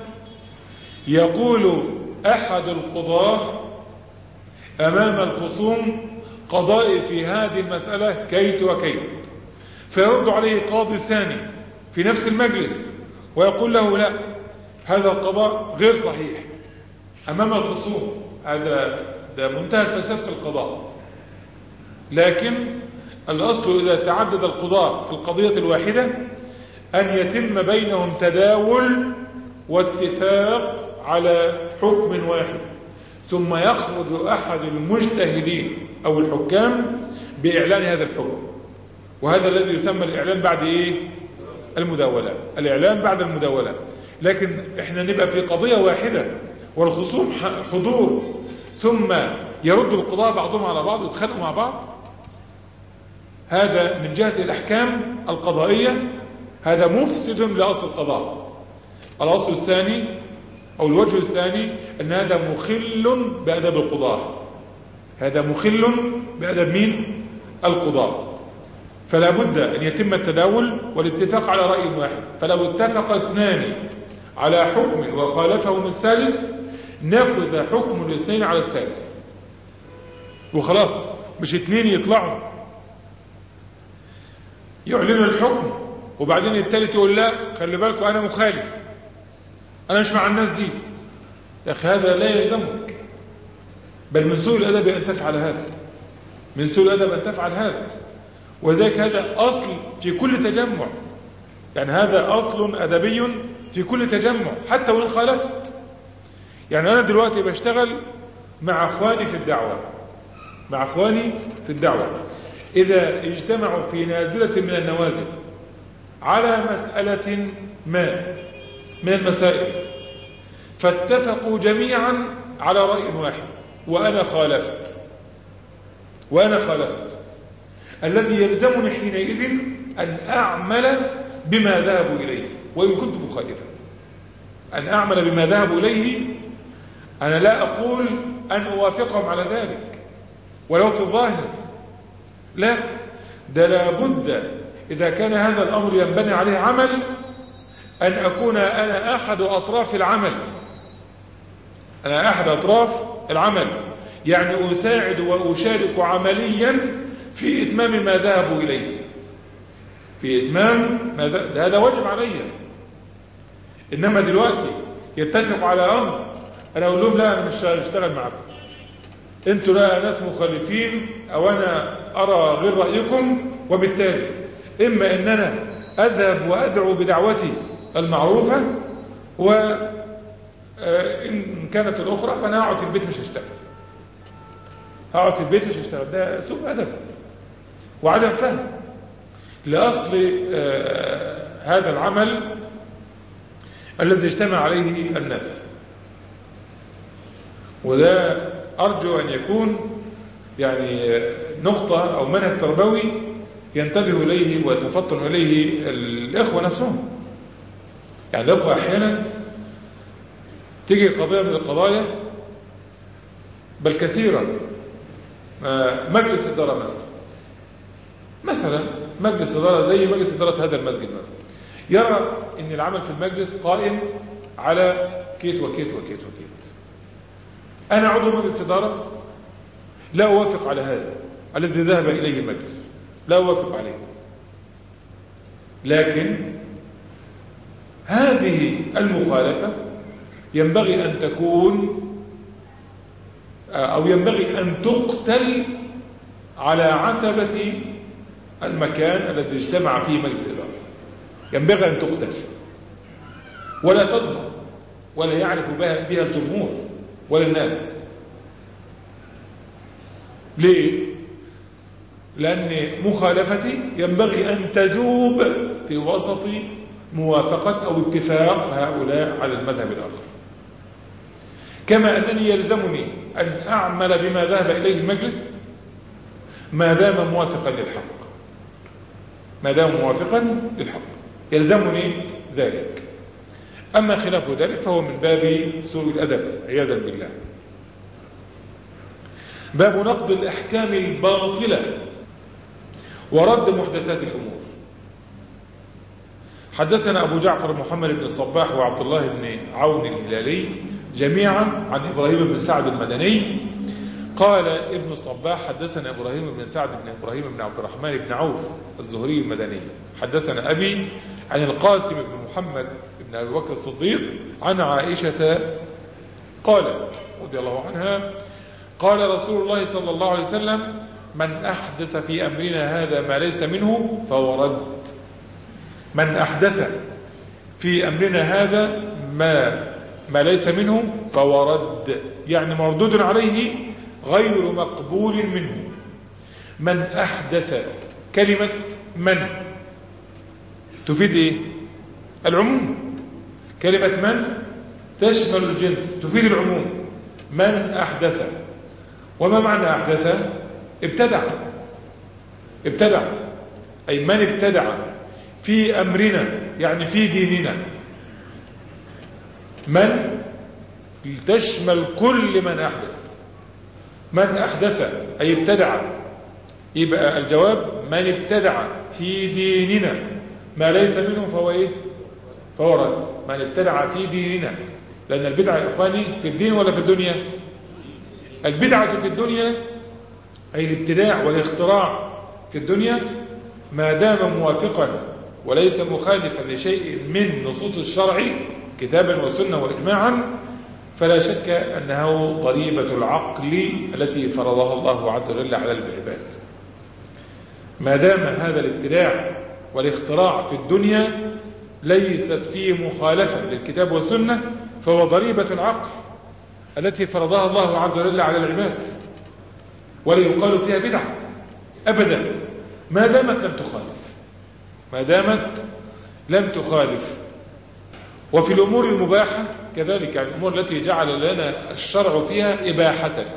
يقول أحد القضاة أمام الخصوم قضائي في هذه المسألة كيت وكيت، فيرد عليه قاضي ثاني في نفس المجلس ويقول له لا، هذا القضاء غير صحيح أمام الخصوم. هذا ده منتهى الفساد في القضاء. لكن الأصل إذا تعدد القضاة في القضية الواحدة أن يتم بينهم تداول واتفاق على حكم واحد، ثم يخرج أحد المجتهدين أو الحكام بإعلان هذا الحكم. وهذا الذي يسمى الإعلان بعد إيه؟ المداولة. الإعلان بعد المداولة. لكن إحنا نبقى في قضية واحدة والخصوم حضور، ثم يرد القضاة بعضهم على بعض ويتخانقوا مع بعض. هذا من جهة الأحكام القضائية هذا مفسد لأصل القضاء. الأصل الثاني أو الوجه الثاني أن هذا مخل بأدب القضاء، هذا مخل بأدب مين؟ القضاء. فلا بد أن يتم التداول والاتفاق على رأي واحد. فلو اتفق اثنان على حكم وخالفهم الثالث نفذ حكم الاثنين على الثالث وخلاص، مش اثنين يطلعوا يعلنوا الحكم وبعدين الثالث يقول لا خلي بالكم أنا مخالف، أنا مش مع الناس دي. يا أخي هذا لا يلزمك، بل من سوء الأدب أن تفعل هذا، من سوء الأدب أن تفعل هذا. وذلك هذا أصل في كل تجمع، يعني هذا أصل أدبي في كل تجمع حتى وإن خالفت. يعني أنا دلوقتي بشتغل مع أخواني في الدعوة مع أخواني في الدعوة إذا اجتمعوا في نازلة من النوازل على مسألة ما من المسائل فاتفقوا جميعا على رأي واحد وأنا خالفت وأنا خالفت الذي يلزمني حينئذ أن أعمل بما ذهبوا إليه وإن كنت مخالفا، أن أعمل بما ذهبوا إليه. أنا لا أقول أن أوافقهم على ذلك ولو في الظاهر، لا، ده لابد إذا كان هذا الأمر ينبني عليه عمل أن أكون أنا أحد أطراف العمل، أنا أحد أطراف العمل، يعني أساعد وأشارك عمليا في إتمام ما ذهبوا إليه، في إتمام ما ذهب. هذا واجب علي. إنما دلوقتي يتفق على أمر أنا أقول لهم لا أنا مش هشتغل معكم، أنتوا لا ناس مخالفين أو أنا أرى غير رأيكم، وبالتالي إما أن أنا أذهب وأدعو بدعوتي المعروفة، وإن كانت الأخرى فأنا أقعد في البيت مش هشتغل، أقعد في البيت مش هشتغل. ده سوء أدب وعدم فهم لأصل هذا العمل الذي اجتمع عليه الناس. وده أرجو أن يكون يعني نقطة أو منهج تربوي ينتبه إليه ويتفطن إليه الإخوة نفسهم. يعني الإخوة أحيانا تيجي قضية من القضايا بل كثيرا مجلس إدارة مثلا مثلا مجلس إدارة زي مجلس إدارة هذا المسجد مثلا يرى أن العمل في المجلس قائم على كيت وكيت وكيت وكيت. أنا عضو مجلس إدارة لا أوافق على هذا الذي ذهب إليه المجلس، لا أوافق عليه. لكن هذه المخالفة ينبغي أن تكون أو ينبغي أن تقتل على عتبة المكان الذي اجتمع فيه مجلس الإدارة، ينبغي أن تقتل ولا تظهر ولا يعرف بها الجمهور ولا الناس. ليه؟ لأن مخالفتي ينبغي أن تذوب في وسط موافقة أو اتفاق هؤلاء على المذهب الآخر، كما أنني يلزمني أن أعمل بما ذهب إليه المجلس ما دام موافقا للحق، ما دام موافقا للحق يلزمني ذلك. أما خلاف ذلك فهو من باب سوء الأدب عياذا بالله. باب نقض الأحكام الباطلة ورد محدثات الأمور. حدثنا أبو جعفر محمد بن الصباح وعبد الله بن عون الهلالي جميعا عن إبراهيم بن سعد المدني قال ابن الصباح حدثنا إبراهيم بن سعد بن إبراهيم بن عبد الرحمن بن عوف الزهري المدني حدثنا أبي عن القاسم بن محمد بن أبي بكر الصديق عن عائشة قالت رضي الله عنها قال رسول الله صلى الله عليه وسلم من أحدث في أمرنا هذا ما ليس منه فهو رد. من أحدث في أمرنا هذا ما ما ليس منه فهو رد، يعني مردود عليه غير مقبول منه. من أحدث، كلمة من تفيد إيه؟ العموم. كلمة من تشمل الجنس تفيد العموم. من أحدث، وما معنى أحدث؟ ابتدع. ابتدع أي من ابتدع في أمرنا يعني في ديننا. من تشمل كل من أحدث. من أحدث أي ابتدع، يبقى الجواب من ابتدع في ديننا ما ليس منه فهو إيه؟ فهو رد. من ابتدع في ديننا، لأن البدعة يا إخواني في الدين ولا في الدنيا؟ البدعة في الدنيا أي الابتداع والاختراع في الدنيا ما دام موافقا وليس مخالفا لشيء من نصوص الشرع كتابا وسنة وإجماعا فلا شك أنه ضريبة العقل التي فرضها الله عز وجل على العباد. ما دام هذا الابتداع والاختراع في الدنيا ليست فيه مخالفة للكتاب والسنة فهو ضريبة العقل التي فرضها الله عز وجل على العباد، ولا يقال فيها بدعة أبدا ما دامت لم تخالف، ما دامت لم تخالف. وفي الأمور المباحة كذلك، يعني الأمور التي جعل لنا الشرع فيها إباحة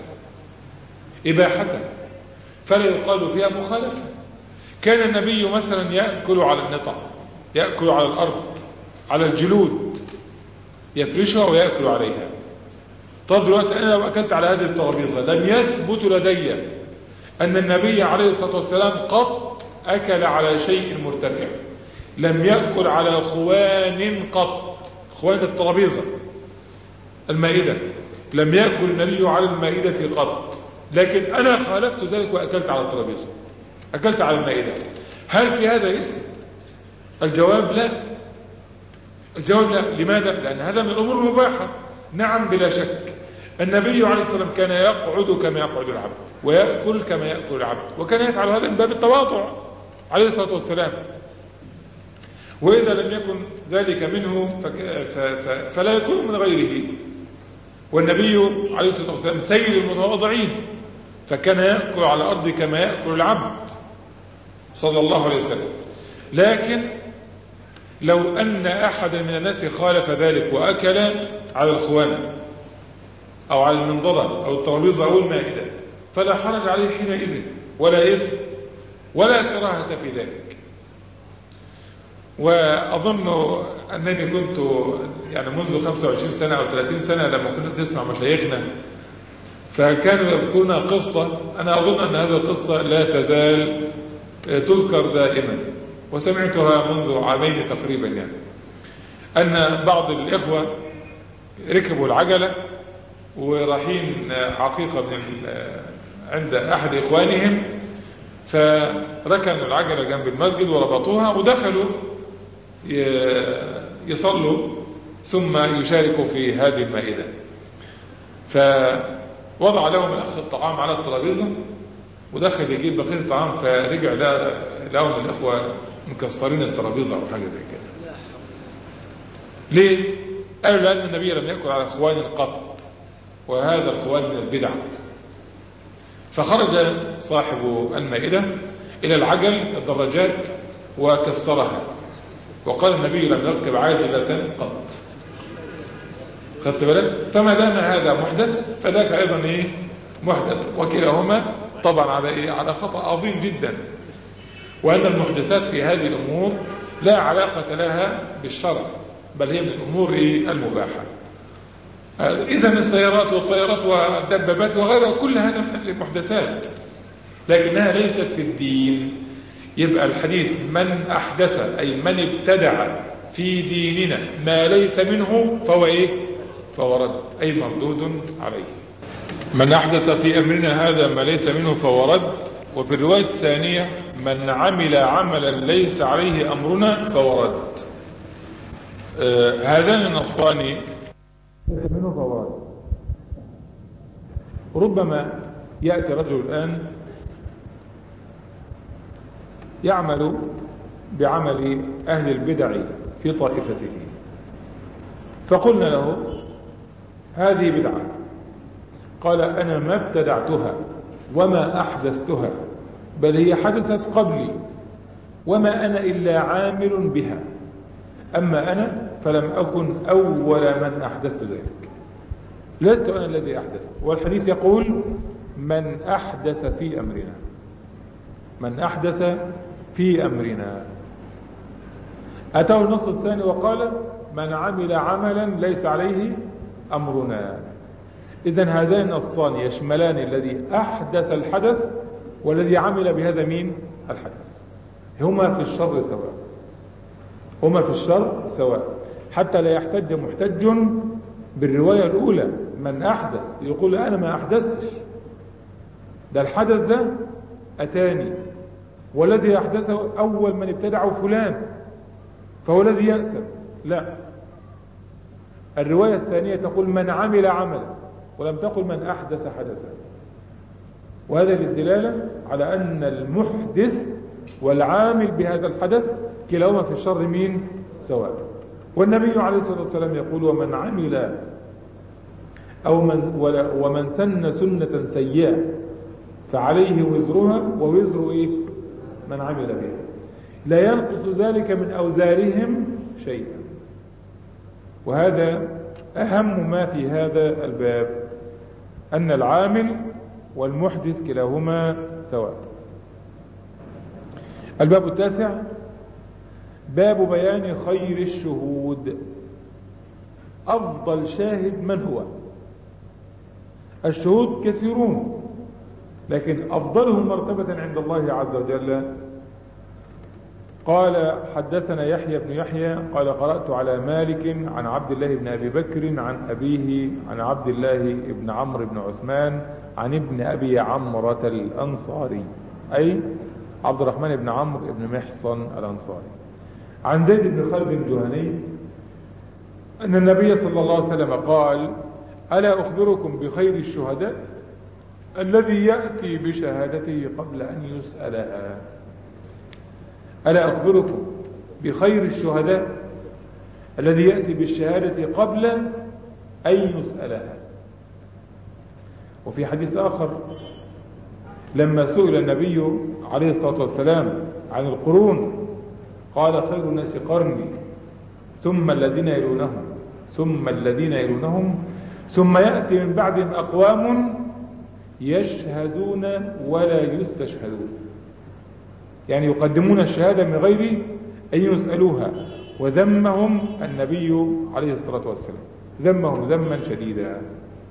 إباحة فلا يقال فيها مخالفة. كان النبي مثلا يأكل على النطع، يأكل على الأرض، على الجلود، يفرشها ويأكل عليها. طب دلوقتي أنا لو أكلت على هذه الترابيزة لم يثبت لدي أن النبي عليه الصلاة والسلام قط أكل على شيء مرتفع، لم يأكل على خوان قط، خوان الترابيزة المائدة، لم يأكل النبي على المائدة قط، لكن أنا خالفت ذلك وأكلت على الترابيزة، أكلت على المائدة. هل في هذا اسم؟ الجواب لا. الجواب لا. لماذا؟ لأن هذا من الأمور المباحة. نعم بلا شك النبي عليه الصلاة والسلام كان يقعد كما يقعد العبد ويأكل كما يأكل العبد، وكان يفعل هذا من باب التواضع عليه الصلاة والسلام. وإذا لم يكن ذلك منه فلا يكون من غيره. والنبي عليه الصلاة والسلام سيد المتواضعين، فكان يأكل على الأرض كما يأكل العبد صلى الله عليه وسلم. لكن لو أن أحد من الناس خالف ذلك وأكل على الخوان أو على المنضدة أو الترابيزة أو المائدة فلا حرج عليه حينئذ ولا إثم ولا كراهة في ذلك. وأظن أنني كنت يعني منذ خمسة وعشرين سنة أو ثلاثين سنة لما كنا نسمع مشايخنا فكانوا يذكرون قصة، أنا أظن أن هذه القصة لا تزال تذكر دائما وسمعتها منذ عامين تقريبا، يعني أن بعض الإخوة ركبوا العجلة ورايحين عقيقة من عند أحد إخوانهم، فركنوا العجلة جنب المسجد وربطوها ودخلوا يصلوا ثم يشاركوا في هذه المائدة. فوضع لهم الأخ الطعام على الترابيزة ودخل يجيب بقية الطعام، فرجع لهم الأخوة مكسرين الترابيزة أو حاجة زي كده. ليه؟ قالوا لأن النبي لم يأكل على خوان قط، وهذا الخوان من البدع. فخرج صاحب المائدة إلى العجل الدراجات وكسرها، وقال النبي لم يركب عاجلة قط. خدت بالك؟ فما دام هذا محدث فذاك أيضا إيه؟ محدث، وكلاهما طبعا على إيه؟ على خطأ عظيم جدا، وأن المحدثات في هذه الأمور لا علاقة لها بالشرع، بل هي من الأمور إيه؟ المباحة. إذن السيارات والطيارات والدبابات وغيرها كل هذا من المحدثات، لكنها ليست في الدين. يبقى الحديث من أحدث أي من ابتدع في ديننا ما ليس منه فهو إيه؟ فهو رد، أي مردود عليه. من أحدث في أمرنا هذا ما ليس منه فهو رد. وفي الرواية الثانية من عمل عملا ليس عليه أمرنا فهو رد. آه هذان النصان ليس منه فهو رد. ربما يأتي رجل الآن يعمل بعمل أهل البدع في طائفته، فقلنا له هذه بدعة، قال أنا ما ابتدعتها وما أحدثتها، بل هي حدثت قبلي وما أنا إلا عامل بها، أما أنا فلم أكن أول من أحدثت ذلك، لست أنا الذي أحدث. والحديث يقول من أحدث في أمرنا، من أحدث في أمرنا. أتاه النص الثاني وقال من عمل عملا ليس عليه أمرنا. إذن هذان النصان يشملان الذي أحدث الحدث والذي عمل بهذا مين؟ الحدث. هما في الشر سواء، هما في الشر سواء، حتى لا يحتج محتج بالرواية الأولى من أحدث يقول أنا ما أحدثتش، ده الحدث ده أتاني، والذي أحدثه أول من ابتدعه فلان فهو الذي يأسف. لا، الرواية الثانية تقول من عمل عملا ولم تقل من أحدث حدثا، وهذا للدلالة على أن المحدث والعامل بهذا الحدث كلاهما في الشر مين؟ سواء. والنبي عليه الصلاة والسلام يقول ومن عمل أو من ومن سن سنة سيئة فعليه وزرها ووزر إيه؟ من عمل بها، لا ينقص ذلك من أوزارهم شيئا. وهذا أهم ما في هذا الباب، أن العامل والمحدث كلاهما سواء. الباب التاسع باب بيان خير الشهود. أفضل شاهد من هو؟ الشهود كثيرون، لكن أفضلهم مرتبة عند الله عز وجل. قال حدثنا يحيى بن يحيى قال قرأت على مالك عن عبد الله بن أبي بكر عن أبيه عن عبد الله بن عمرو بن عثمان عن ابن أبي عمرة الأنصاري، أي عبد الرحمن بن عمرو بن محصن الأنصاري، عن زيد بن خالد الجهني أن النبي صلى الله عليه وسلم قال ألا أخبركم بخير الشهداء الذي يأتي بشهادته قبل أن يسألها. ألا أخبركم بخير الشهداء الذي يأتي بالشهادة قبل أن يسألها. وفي حديث آخر لما سئل النبي عليه الصلاة والسلام عن القرون قال خير الناس قرني ثم الذين يلونهم ثم الذين يلونهم ثم يأتي من بعدهم أقوام يشهدون ولا يستشهدون، يعني يقدمون الشهادة من غير أن يسألوها. وذمهم النبي عليه الصلاة والسلام، ذمهم ذما شديدا،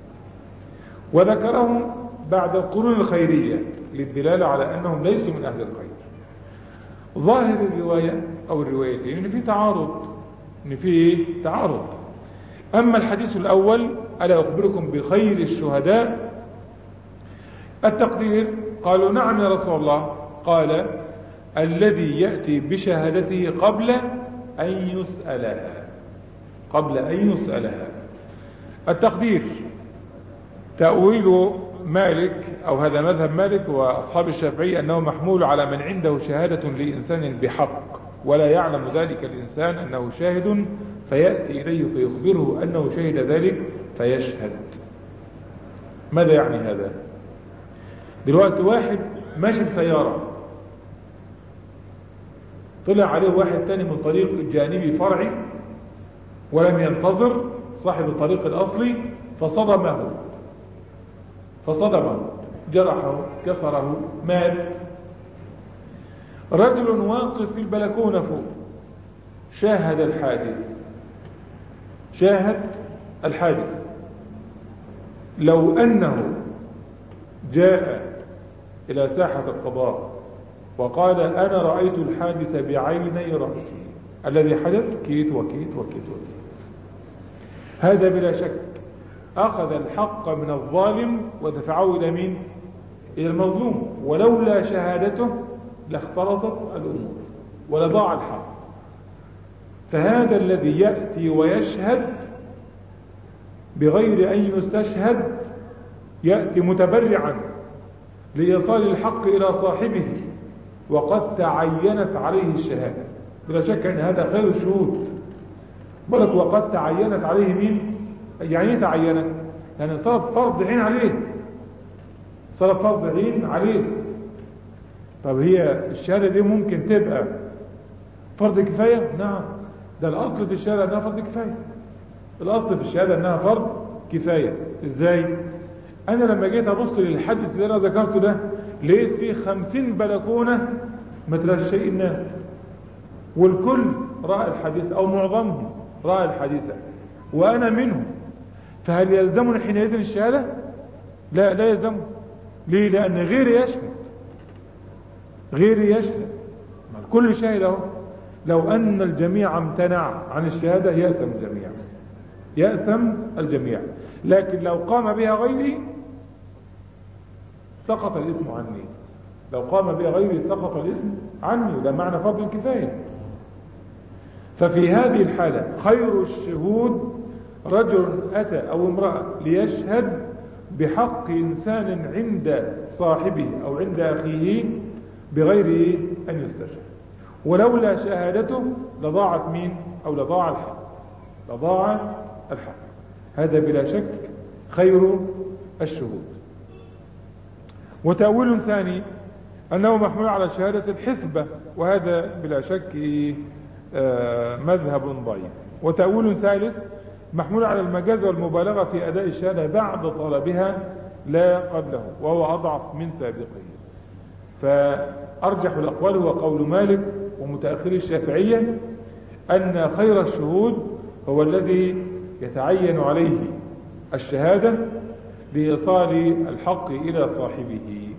وذكرهم بعد القرون الخيرية للدلالة على أنهم ليسوا من أهل الخير. ظاهر الرواية أو الروايتين إن في تعارض، إن في تعارض. أما الحديث الأول ألا أخبركم بخير الشهداء، التقدير قالوا نعم يا رسول الله، قال الذي يأتي بشهادته قبل أن يسألها، قبل أن يسألها. التقدير تأويل مالك أو هذا مذهب مالك وأصحاب الشافعي أنه محمول على من عنده شهادة لإنسان بحق ولا يعلم ذلك الإنسان أنه شاهد، فيأتي إليه فيخبره أنه شهد ذلك فيشهد. ماذا يعني هذا؟ دلوقتي واحد ماشي بسيارة، طلع عليه واحد تاني من طريق جانبي فرعي ولم ينتظر صاحب الطريق الأصلي فصدمه فصدمه جرحه كسره مات. رجل واقف في البلكونة فوق شاهد الحادث شاهد الحادث لو أنه جاء إلى ساحة القضاء وقال أنا رأيت الحادث بعيني رأسي الذي حدث كيت وكيت وكيت وكيت، هذا بلا شك أخذ الحق من الظالم ودفعه إلى مين؟ إلى المظلوم، ولولا شهادته لاختلطت الأمور ولضاع الحق. فهذا الذي يأتي ويشهد بغير أن يستشهد يأتي متبرعا لإيصال الحق إلى صاحبه وقد تعينت عليه الشهادة، بلا شك أن هذا خير الشهود. بلك وقد تعينت عليه مين؟ يعني ايه تعينت؟ يعني صارت فرض عين عليه صارت فرض عين عليه. طب هي الشهادة دي ممكن تبقى فرض كفاية؟ نعم، ده الأصل في الشهادة أنها فرض كفاية. الأصل في الشهادة أنها فرض كفاية. إزاي؟ أنا لما جيت أبص للحدث اللي أنا ذكرته ده لقيت فيه خمسين بلكونة مثل شيء الناس، والكل رأى الحديث أو معظمهم رأى الحديث وأنا منهم، فهل يلزمني حينئذ الشهادة؟ لا لا يلزمني. ليه؟ لأن غيري يشهد غيري يشهد الكل شاهد اهو. لو أن الجميع امتنع عن الشهادة يأثم الجميع يأثم الجميع لكن لو قام بها غيري سقط الاسم عني لو قام بها غيري سقط الاسم عني. ده معنى فرض الكفاية. ففي هذه الحالة خير الشهود رجل أتى أو امرأة ليشهد بحق إنسان عند صاحبه أو عند أخيه بغير أن يستشهد، ولولا شهادته لضاعت مين أو لضاع الحق لضاع الحق. هذا بلا شك خير الشهود. وتأويل ثاني أنه محمول على شهادة الحسبة، وهذا بلا شك مذهب ضعيف. وتأويل ثالث محمول على المجاز والمبالغة في أداء الشهادة بعد طلبها لا قبله، وهو أضعف من سابقه. فأرجح الأقوال هو قول مالك ومتأخر الشافعية أن خير الشهود هو الذي يتعين عليه الشهادة لإيصال الحق إلى صاحبه.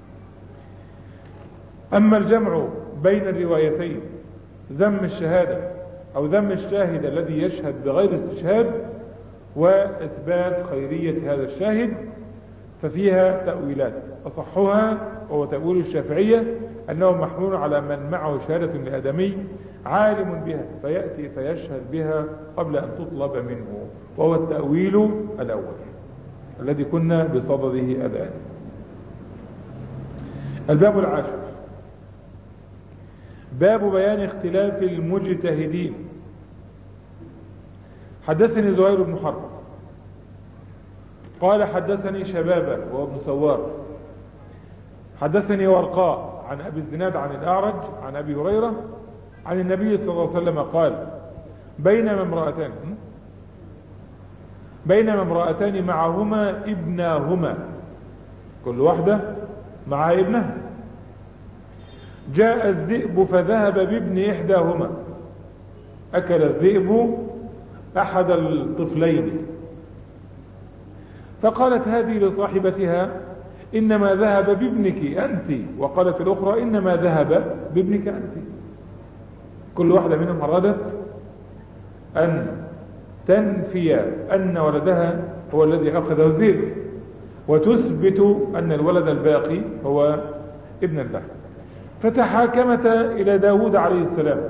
أما الجمع بين الروايتين ذم الشهادة أو ذم الشاهد الذي يشهد بغير استشهاد وإثبات خيرية هذا الشاهد ففيها تأويلات. أصحها وهو تأويل الشافعية أنه محمول على من معه شهادة لآدمي عالم بها فيأتي فيشهد بها قبل أن تطلب منه، وهو التأويل الأول الذي كنا بصدده الآن. الباب العاشر باب بيان اختلاف المجتهدين. حدثني زهير بن حرب قال حدثني شبابة وهو ابن سوار حدثني ورقاء عن أبي الزناد عن الأعرج عن أبي هريرة عن النبي صلى الله عليه وسلم قال بينما امرأتان بينما امرأتان معهما ابناهما، كل واحدة مع ابنها، جاء الذئب فذهب بابن إحداهما، أكل الذئب أحد الطفلين، فقالت هذه لصاحبتها إنما ذهب بابنك أنت، وقالت الأخرى إنما ذهب بابنك أنت. كل واحدة منهم أرادت أن تنفي أن ولدها هو الذي أخذ الذئب وتثبت أن الولد الباقي هو ابن الله. فتحاكمتا إلى داود عليه السلام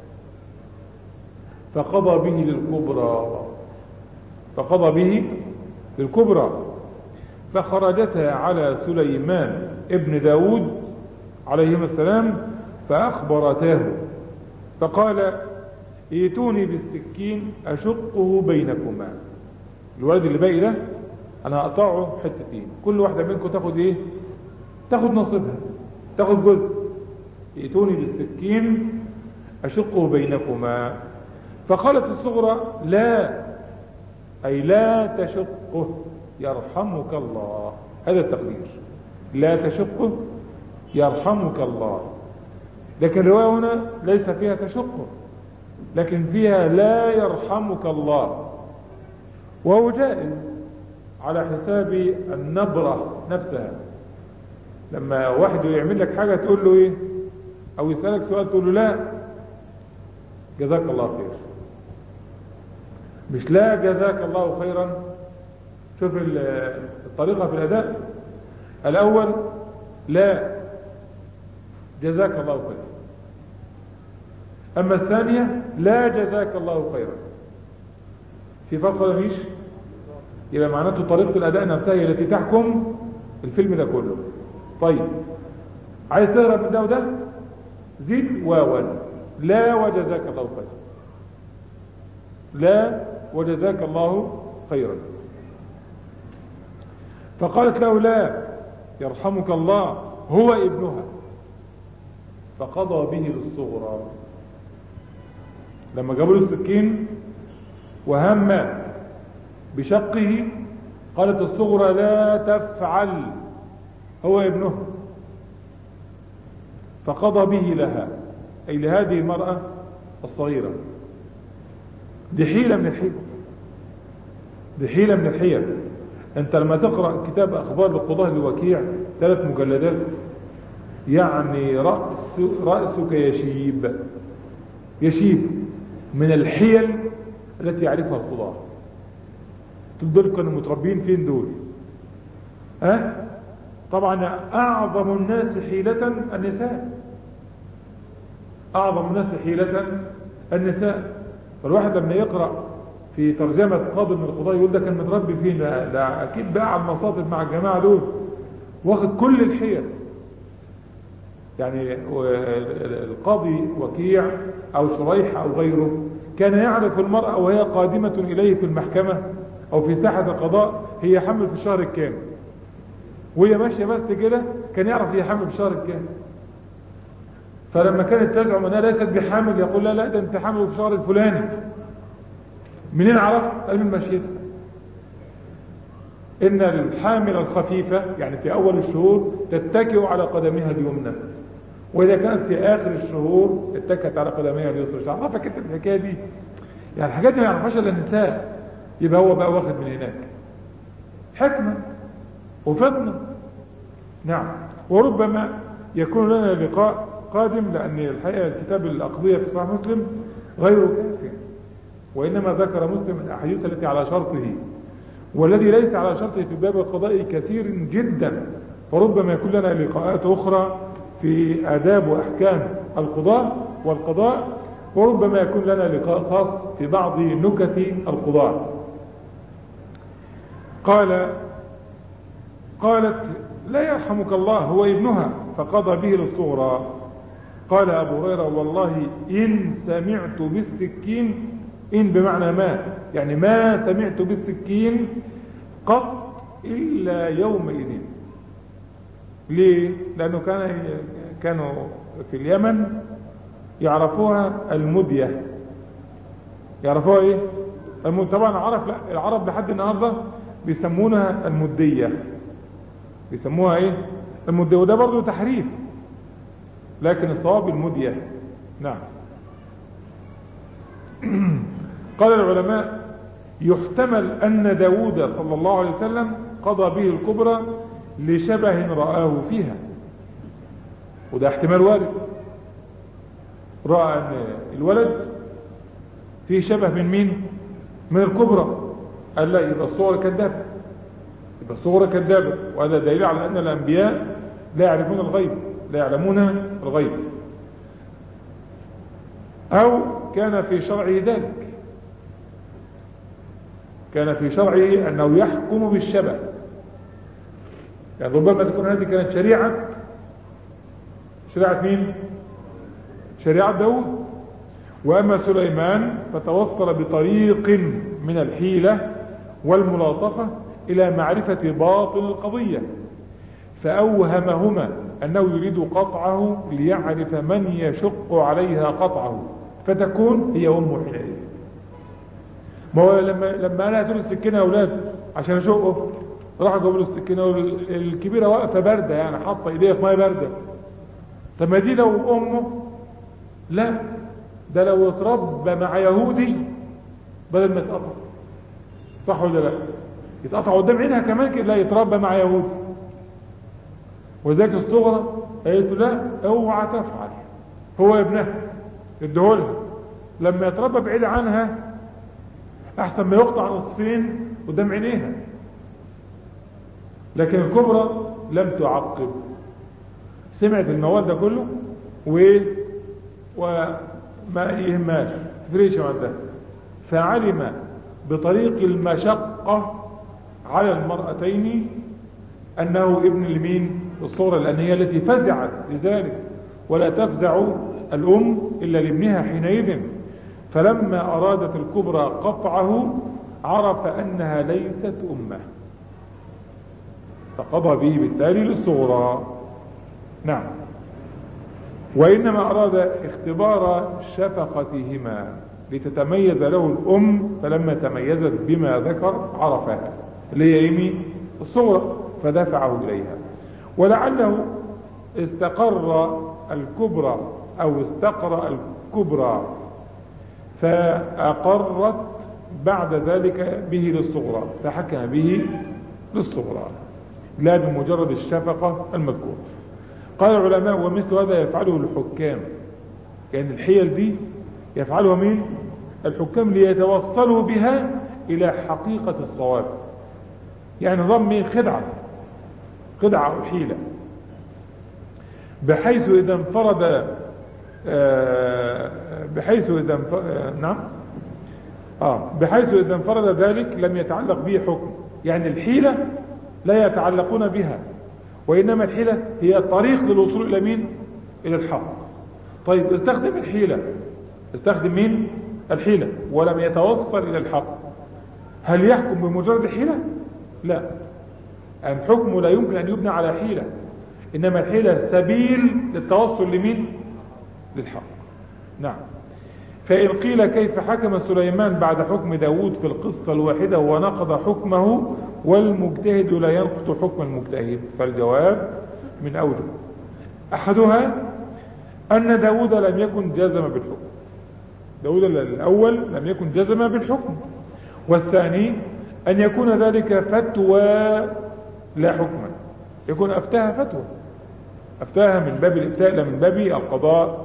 فقضى به للكبرى فقضى به للكبرى فخرجتا على سليمان ابن داود عليهما السلام فأخبرتاه فقال ائتوني بالسكين أشقه بينكما، الولد اللي باقي ده أنا أقطعه حتتين، كل واحدة منكم تاخد إيه تاخد نصيبها، تاخد جزء. ائتوني بالسكين أشقه بينكما. فقالت الصغرى لا، أي لا تشقه يرحمك الله، هذا التقدير، لا تشقه يرحمك الله. لكن الرواية هنا ليس فيها تشقه، لكن فيها لا يرحمك الله، وهو جائز على حساب النبرة نفسها. لما واحد يعمل لك حاجة تقول له ايه، او يسألك سؤال تقول له لا جزاك الله خير، مش لا جزاك الله خيرا. شوف الطريقة في الأداء، الأول لا جزاك الله خيرا، أما الثانية لا جزاك الله خيرا. في فرق ولا مفيش؟ يبقى معناته طريقة الأداء نفسها هي التي تحكم الفيلم ده كله. طيب عايز تهرب من ده وده، زيد واوا، لا وجزاك الله خيرا، لا وجزاك الله خيرا. فقالت له لا يرحمك الله هو ابنها، فقضى به للصغرى. لما جابوا له السكين وهم بشقه قالت الصغرى لا تفعل هو ابنه، فقضى به لها، أي لهذه المرأة الصغيرة. دي حيلة من الحيل، دي حيلة من الحيل. انت لما تقرأ كتاب أخبار القضاة لوكيع ثلاث مجلدات، يعني رأس رأسك يشيب يشيب من الحيل التي يعرفها القضاة. دول كانوا متربين فين دول؟ أه؟ طبعا أعظم الناس حيلة النساء، أعظم الناس حيلة النساء. فالواحد لما يقرأ في ترجمة قاضي من القضاة يقول ده كان متربي فين؟ ده أكيد بقى على المصاطب مع الجماعة دول، واخد كل الحيل. يعني القاضي وكيع أو شريح أو غيره كان يعرف المرأة وهي قادمة إليه في المحكمة أو في ساحة القضاء هي حمل في الشهر الكام، وهي ماشية بس كده كان يعرف هي حمل في الشهر الكام. فلما كانت تزعم أنها ليست بحامل يقول لا لا ده أنت حامل في الشهر الفلاني. منين عرفت؟ قال من مشيتها. إن الحامل الخفيفة يعني في أول الشهور تتكئ على قدمها اليمنى، وإذا كانت في آخر الشهور اتكت على قدمها اليسرى. عرفك أنت الحكاية دي؟ يعني الحاجات دي ما يعرفهاش إلا النساء. يبقى هو بقى واخد من هناك حكمة وفطنة. نعم. وربما يكون لنا لقاء قادم، لأن الحقيقة الكتاب الأقضية في صحيح مسلم غير كافٍ، وإنما ذكر مسلم الأحاديث التي على شرطه، والذي ليس على شرطه في باب القضاء كثير جدا. فربما يكون لنا لقاءات أخرى في آداب وأحكام القضاء والقضاء، وربما يكون لنا لقاء خاص في بعض نكت القضاء. قال قالت لا يرحمك الله هو ابنها، فقضى به للصغرى. قال أبو هريرة والله إن سمعت بالسكين، إن بمعنى ما، يعني ما سمعت بالسكين قط إلا يومئذ. ليه؟ لأنه كان كانوا في اليمن يعرفوها المدية. يعرفوها إيه؟ المد... طبعا العرب لا، العرب لحد النهارده بيسمونها المدية، بيسموها إيه؟ المدية. وده برضو تحريف، لكن الصواب المدية. نعم. قال العلماء يحتمل أن داود صلى الله عليه وسلم قضى به الكبرى لشبه رآه فيها، وده احتمال وارد. رأى أن الولد فيه شبه من مين؟ من الكبرى. قال لا، يبقى الصغرى كذابة، يبقى الصغرى كذابة. وهذا دليل على أن الأنبياء لا يعرفون الغيب، لا يعلمون الغيب. أو كان في شرعه ذلك، كان في شرعه أنه يحكم بالشبه. يعني ربما تكون هذه كانت شريعة شريعة مين؟ شريعة داود. وأما سليمان فتوصل بطريق من الحيلة والملاطفة إلى معرفة باطل القضية، فأوهمهما أنه يريد قطعه ليعرف من يشق عليها قطعه فتكون هي أمه حينئذ. ما هو لما لما قال هاتوا السكينة يا أولاد عشان أشقه، راحوا جابوا له السكينة والكبيرة واقفة باردة، يعني حاطة إيديها في مية باردة. طب ما دي لو أمه، لا ده لو اتربى مع يهودي بدل ما يتقطع، صح ولا لا؟ يتقطع قدام عينها كمان كده، لا يتربى مع يهودي. وذاك الصغرى قالت له لا اوعى تفعل، هو ابنها اديهولها، لما يتربى بعيد عنها احسن ما يقطع نصفين قدام عينيها. لكن الكبرى لم تعقب، سمعت الموال ده كله و وما يهماش تفريش ده، فعلم بطريق المشقة على المرأتين أنه ابن لمين؟ الصغرى، لأن هي التي فزعت لذلك، ولا تفزع الأم إلا لابنها حينئذ. فلما أرادت الكبرى قطعه عرف أنها ليست أمه، فقضى به بالتالي للصغرى. نعم. وإنما أراد اختبار شفقتهما لتتميز له الأم، فلما تميزت بما ذكر عرفها اللي هي يمين الصغرى فدفعه إليها. ولعله استقر الكبرى أو استقرأ الكبرى فأقرت بعد ذلك به للصغرى، فحكم به للصغرى لا بمجرد الشفقة المذكورة. قال العلماء ومثل هذا يفعله الحكام، يعني الحيل دي يفعلها مين؟ الحكام ليتوصلوا بها إلى حقيقة الصواب، يعني نظام مين؟ خدعة خدعة أو حيلة، بحيث إذا انفرد بحيث إذا انفرد نعم آه بحيث إذا انفرد ذلك لم يتعلق به حكم. يعني الحيلة لا يتعلقون بها، وإنما الحيلة هي طريق للوصول إلى مين؟ إلى الحق. طيب استخدم الحيلة، استخدم مين؟ الحيلة، ولم يتوصل إلى الحق، هل يحكم بمجرد الحيلة؟ لا، الحكم لا يمكن أن يبنى على حيلة، إنما الحيلة سبيل للتوصل لمين؟ للحق. نعم. فإن قيل كيف حكم سليمان بعد حكم داود في القصة الواحدة ونقض حكمه والمجتهد لا ينقض حكم المجتهد؟ فالجواب من أوجه. أحدها أن داود لم يكن جزم بالحكم، داود الأول لم يكن جزم بالحكم. والثاني أن يكون ذلك فتوى لا حكما، يكون أفتاها فتوى، أفتاها من باب الإفتاء لا من باب القضاء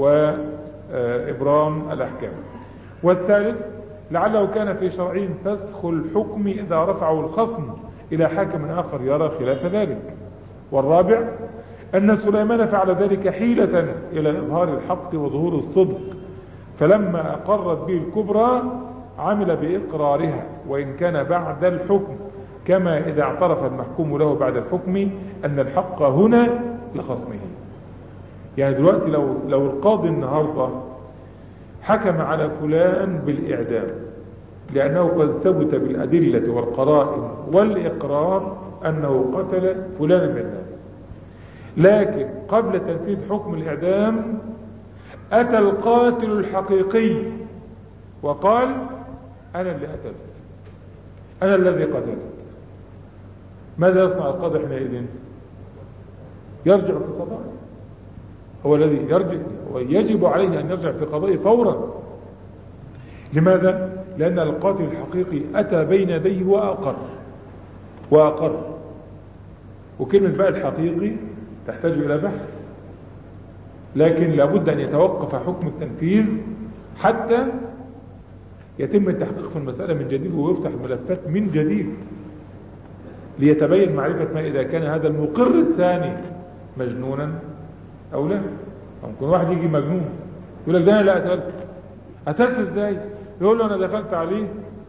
وإبرام الأحكام. والثالث لعله كان في شرعين فسخ الحكم إذا رفعه الخصم إلى حاكم آخر يرى خلاف ذلك. والرابع أن سليمان فعل ذلك حيلة إلى إظهار الحق وظهور الصدق، فلما أقرت به الكبرى عمل بإقرارها وإن كان بعد الحكم، كما إذا اعترف المحكوم له بعد الحكم أن الحق هنا لخصمه. يعني دلوقتي لو, لو القاضي النهاردة حكم على فلان بالإعدام لأنه قد ثبت بالأدلة والقرائن والإقرار أنه قتل فلان من الناس، لكن قبل تنفيذ حكم الإعدام أتى القاتل الحقيقي وقال أنا اللي قتلت، أنا الذي قتلت، ماذا يصنع القاضي حينئذ؟ يرجع في قضائه، هو الذي يرجع، ويجب عليه أن يرجع في قضائه فورا. لماذا؟ لأن القاتل الحقيقي أتى بين يديه وأقر وأقر وكلمة بقى الحقيقي تحتاج إلى بحث، لكن لابد أن يتوقف حكم التنفيذ حتى يتم التحقيق في المسألة من جديد ويفتح الملفات من جديد ليتبين معرفة ما إذا كان هذا المقر الثاني مجنونا أو لا. ممكن واحد يجي مجنون يقول لك ده أنا لا قتلت، قتلت إزاي؟ يقول له أنا دخلت عليه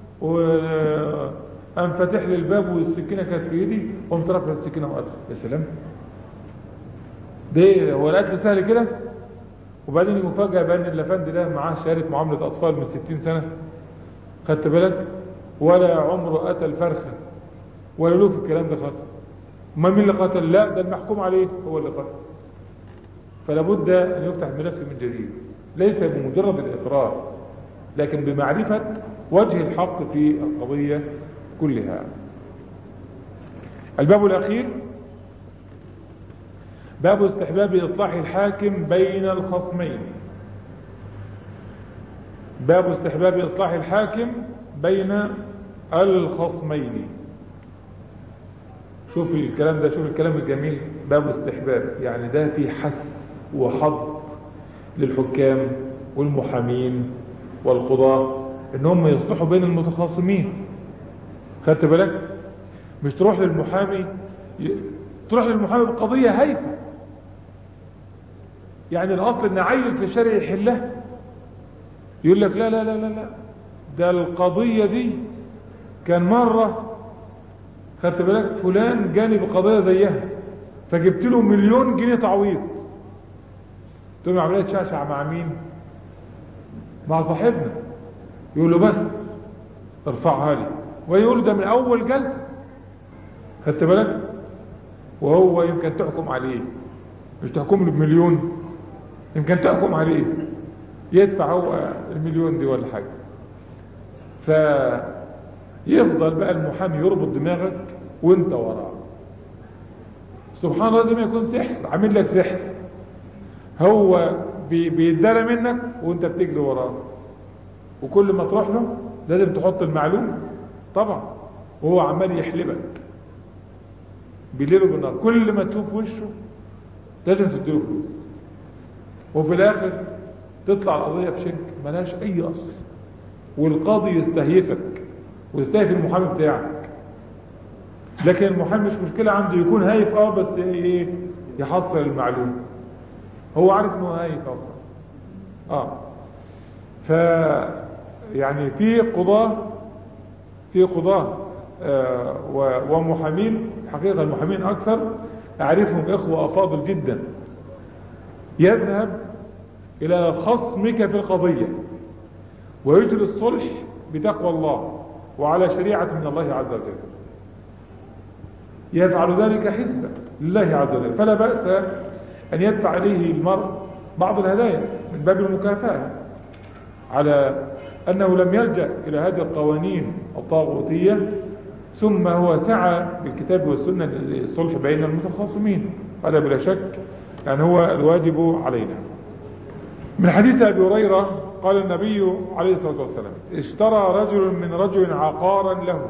وقام فاتح لي الباب والسكينة كانت في إيدي قمت رافع السكينة وقتل. يا سلام، ده هو القتل سهل كده؟ وبعدين المفاجأة بأن اللفند ده معاه شهادة معاملة أطفال من ستين سنة، خدت بالك؟ ولا عمره قتل فرخة ولا له في الكلام ده خالص. ما مين اللي قتل؟ لا، ده المحكوم عليه هو اللي قتل. فلا بد أن يفتح بنفسه من جديد، ليس بمجرد الإقرار لكن بمعرفة وجه الحق في القضية كلها. الباب الأخير باب استحباب إصلاح الحاكم بين الخصمين. باب استحباب إصلاح الحاكم بين الخصمين. شوف الكلام ده، شوف الكلام الجميل. باب استحباب يعني ده في حث وحض للحكام والمحامين والقضاة ان هم يصلحوا بين المتخاصمين. خدت بالك؟ مش تروح للمحامي تروح للمحامي بقضية هايفة، يعني الاصل ان عيل في الشارع يحلها، يقول لك لا لا لا لا لا ده القضية دي كان مرة، خدت بالك، فلان جاني بقضية زيها فجبت له مليون جنيه تعويض. تقوم عملية شعشع مع مين؟ مع صاحبنا. يقول له بس ارفعها لي، ويقول ده من اول جلسة. خدت بالك؟ وهو يمكن تحكم عليه، مش تحكم له بمليون، يمكن تحكم عليه يدفع هو المليون دي ولا حاجة. فيفضل بقى المحامي يربط دماغك وانت وراه. سبحان الله، لازم يكون سحر، عامل لك سحر. هو بيتدرى منك وانت بتجري وراه، وكل ما تروح له لازم تحط المعلومة طبعا، وهو عمال يحلبك بليله بالنار. كل ما تشوف وشه لازم تديله فلوس، وفي الاخر تطلع القضية في شك ملهاش اي اصل، والقاضي يستهيفك ويستهيف المحامي بتاعك. لكن المحامي مش مشكلة عنده يكون هايف اه بس ايه يحصل المعلومة، هو عارف انه هايف اصلا. اه ف يعني في قضاة في قضاة آه ومحامين، حقيقة المحامين اكثر، اعرفهم اخوة افاضل جدا، يذهب الى خصمك في القضية ويجري الصلح بتقوى الله وعلى شريعة من الله عز وجل، يفعل ذلك حسبا لله عز وجل. فلا بأس أن يدفع إليه المرء بعض الهدايا من باب المكافأة على أنه لم يلجأ إلى هذه القوانين الطاغوتية، ثم هو سعى بالكتاب والسنة للصلح بين المتخاصمين. هذا بلا شك يعني هو الواجب علينا. من حديث أبي هريرة قال النبي عليه الصلاة والسلام: اشترى رجل من رجل عقارا له.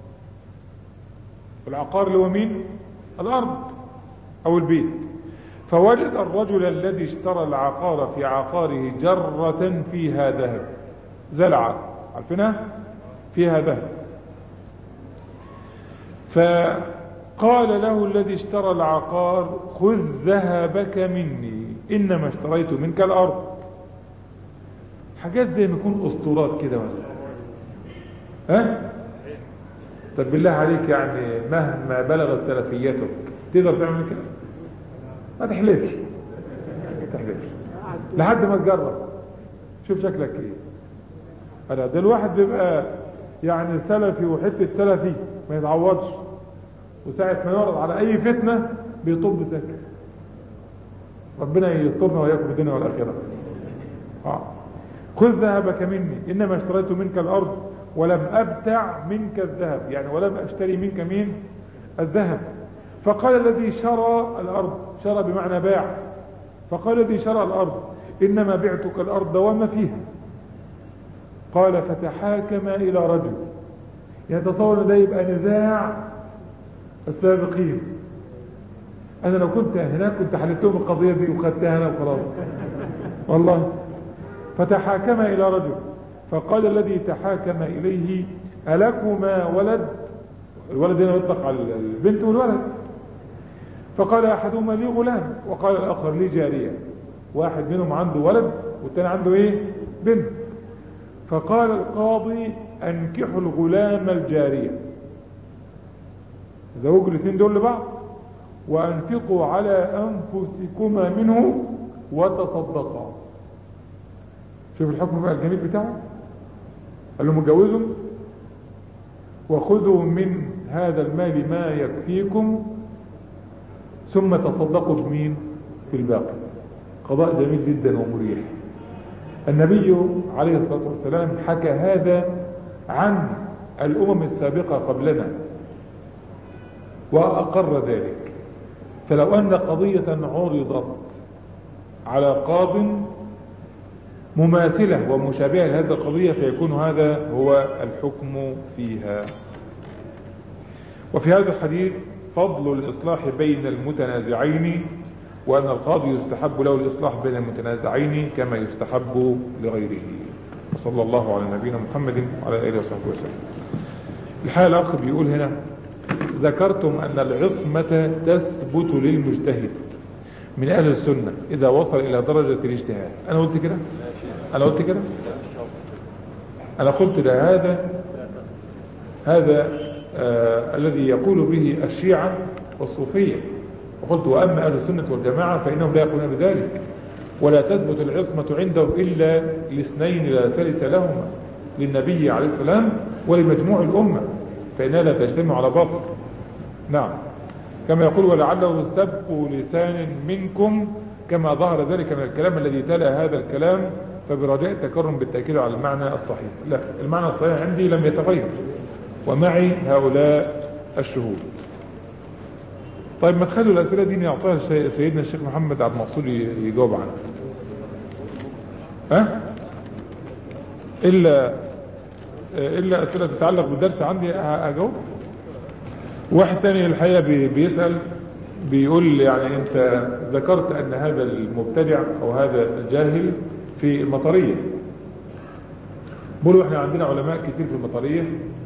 العقار اللي هو مين؟ الأرض أو البيت. فوجد الرجل الذي اشترى العقار في عقاره جرة فيها ذهب، زلعة عارفينها فيها ذهب. فقال له الذي اشترى العقار: خذ ذهبك مني، إنما اشتريت منك الأرض. حاجات زي ما يكون أسطورات كده ولا ها؟ طب بالله عليك، يعني مهما بلغت سلفيتك تقدر تعمل كده؟ ما تحلفش ما تحلفش لحد ما تجرب، شوف شكلك ايه. انا ده الواحد بيبقى يعني سلفي وحته سلفي ما يتعوضش، وساعه ما يعرض على اي فتنه بيطب ساكت. ربنا يسترنا واياكم في الدنيا والاخره. اه خذ ذهبك مني، انما اشتريت منك الارض ولم ابتع منك الذهب، يعني ولم اشتري منك مين؟ الذهب. فقال الذي شرى الارض، شرى بمعنى باع، فقال الذي شرى الارض: انما بعتك الارض وما فيها. قال: فتحاكم الى رجل. يعني تصور ده يبقى نزاع السابقين. انا لو كنت هناك كنت حلتهم القضيه دي وخدتها انا وخلاص والله. فتحاكم الى رجل فقال الذي تحاكم اليه: ألكما ولد؟ الولد هنا يطلق على البنت والولد. فقال احدهما: لي غلام، وقال الاخر: لي جارية. واحد منهم عنده ولد والثاني عنده ايه؟ بنت. فقال القاضي: انكحوا الغلام الجارية، زوجوا الاثنين دول لبعض، وانفقوا على انفسكما منه وتصدقا. شوف الحكم بقى الجميل بتاعه. قال له: متجوزوا وخذوا من هذا المال ما يكفيكم ثم تصدقوا بمين؟ في الباقي. قضاء جميل جدا ومريح. النبي عليه الصلاة والسلام حكى هذا عن الأمم السابقة قبلنا وأقر ذلك. فلو أن قضية عرضت على قاض مماثلة ومشابهة لهذه القضية فيكون هذا هو الحكم فيها. وفي هذا الحديث فضل الإصلاح بين المتنازعين، وأن القاضي يستحب له الإصلاح بين المتنازعين كما يستحب لغيره. وصلى الله على نبينا محمد وعلى آله وصحبه وسلم. الحقيقة الأخ بيقول هنا: ذكرتم أن العصمة تثبت للمجتهد من أهل السنة إذا وصل إلى درجة الاجتهاد. أنا قلت كده؟ أنا قلت كده؟ أنا قلت ده هذا هذا آه الذي يقول به الشيعة والصوفية. وقلت: وأما أهل السنة والجماعة فإنهم لا يقولون بذلك، ولا تثبت العصمة عنده إلا لاثنين لا ثالث لهما، للنبي عليه السلام ولمجموع الأمة، فإنها لا تجتمع على باطل. نعم، كما يقول: ولعله سبق لسان منكم، كما ظهر ذلك من الكلام الذي تلا هذا الكلام، فبرجاء التكرم بالتأكيد على المعنى الصحيح. لا، المعنى الصحيح عندي لم يتغير، ومعي هؤلاء الشهود. طيب ما تخلوا الأسئلة دي نعطيها سيدنا الشيخ محمد عبد المقصود يجاوب عنها. ها؟ إلا إلا أسئلة تتعلق بالدرس عندي أجاوب. واحد تاني الحقيقة بيسأل بيقول: يعني أنت ذكرت أن هذا المبتدع أو هذا الجاهل في المطرية. بقولوا: احنا عندنا علماء كتير في المطرية،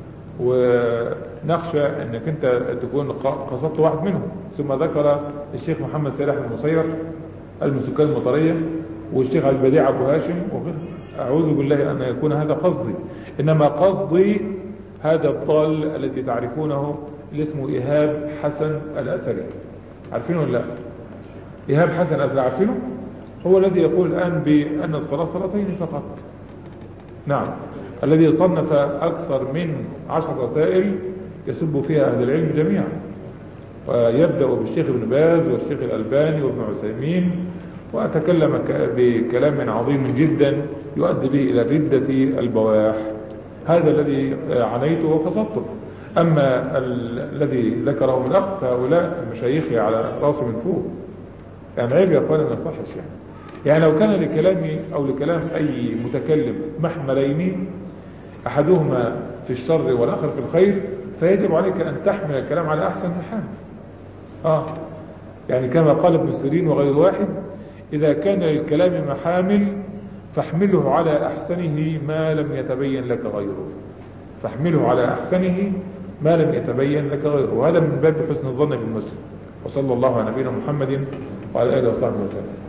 ونخشى أنك أنت تكون قصدت واحد منهم. ثم ذكر الشيخ محمد سلاح المصير المسكان المطرية، والشيخ البديع أبو هاشم وغيره. أعوذ بالله أن يكون هذا قصدي، إنما قصدي هذا الضال الذي تعرفونه اللي اسمه إيهاب حسن الأثري. عارفينه ولا لا؟ إيهاب حسن الأثري عارفينه؟ هو الذي يقول الآن بأن الصلاة صلاتين فقط. نعم، الذي صنف أكثر من عشر رسائل يسب فيها أهل العلم جميعا، ويبدأ بالشيخ ابن باز والشيخ الألباني وابن عثيمين، وأتكلم بكلام عظيم جدا يؤدي به إلى ردة البواح. هذا الذي عنيته وقصدته. أما الذي ذكره الأخ فهؤلاء مشايخي على راسي من فوق. يعني عيب يا أخوانا ما يصحش. يعني يعني لو كان لكلامي أو لكلام أي متكلم محملين، أحدهما في الشر والآخر في الخير، فيجب عليك أن تحمل الكلام على أحسن الحال. آه يعني كما قال ابن سيرين وغير واحد: إذا كان للكلام محامل فاحمله على أحسنه ما لم يتبين لك غيره. فاحمله على أحسنه ما لم يتبين لك غيره. وهذا من باب حسن الظن بالمسلم. وصلى الله على نبينا محمد وعلى آله وصحبه وسلم.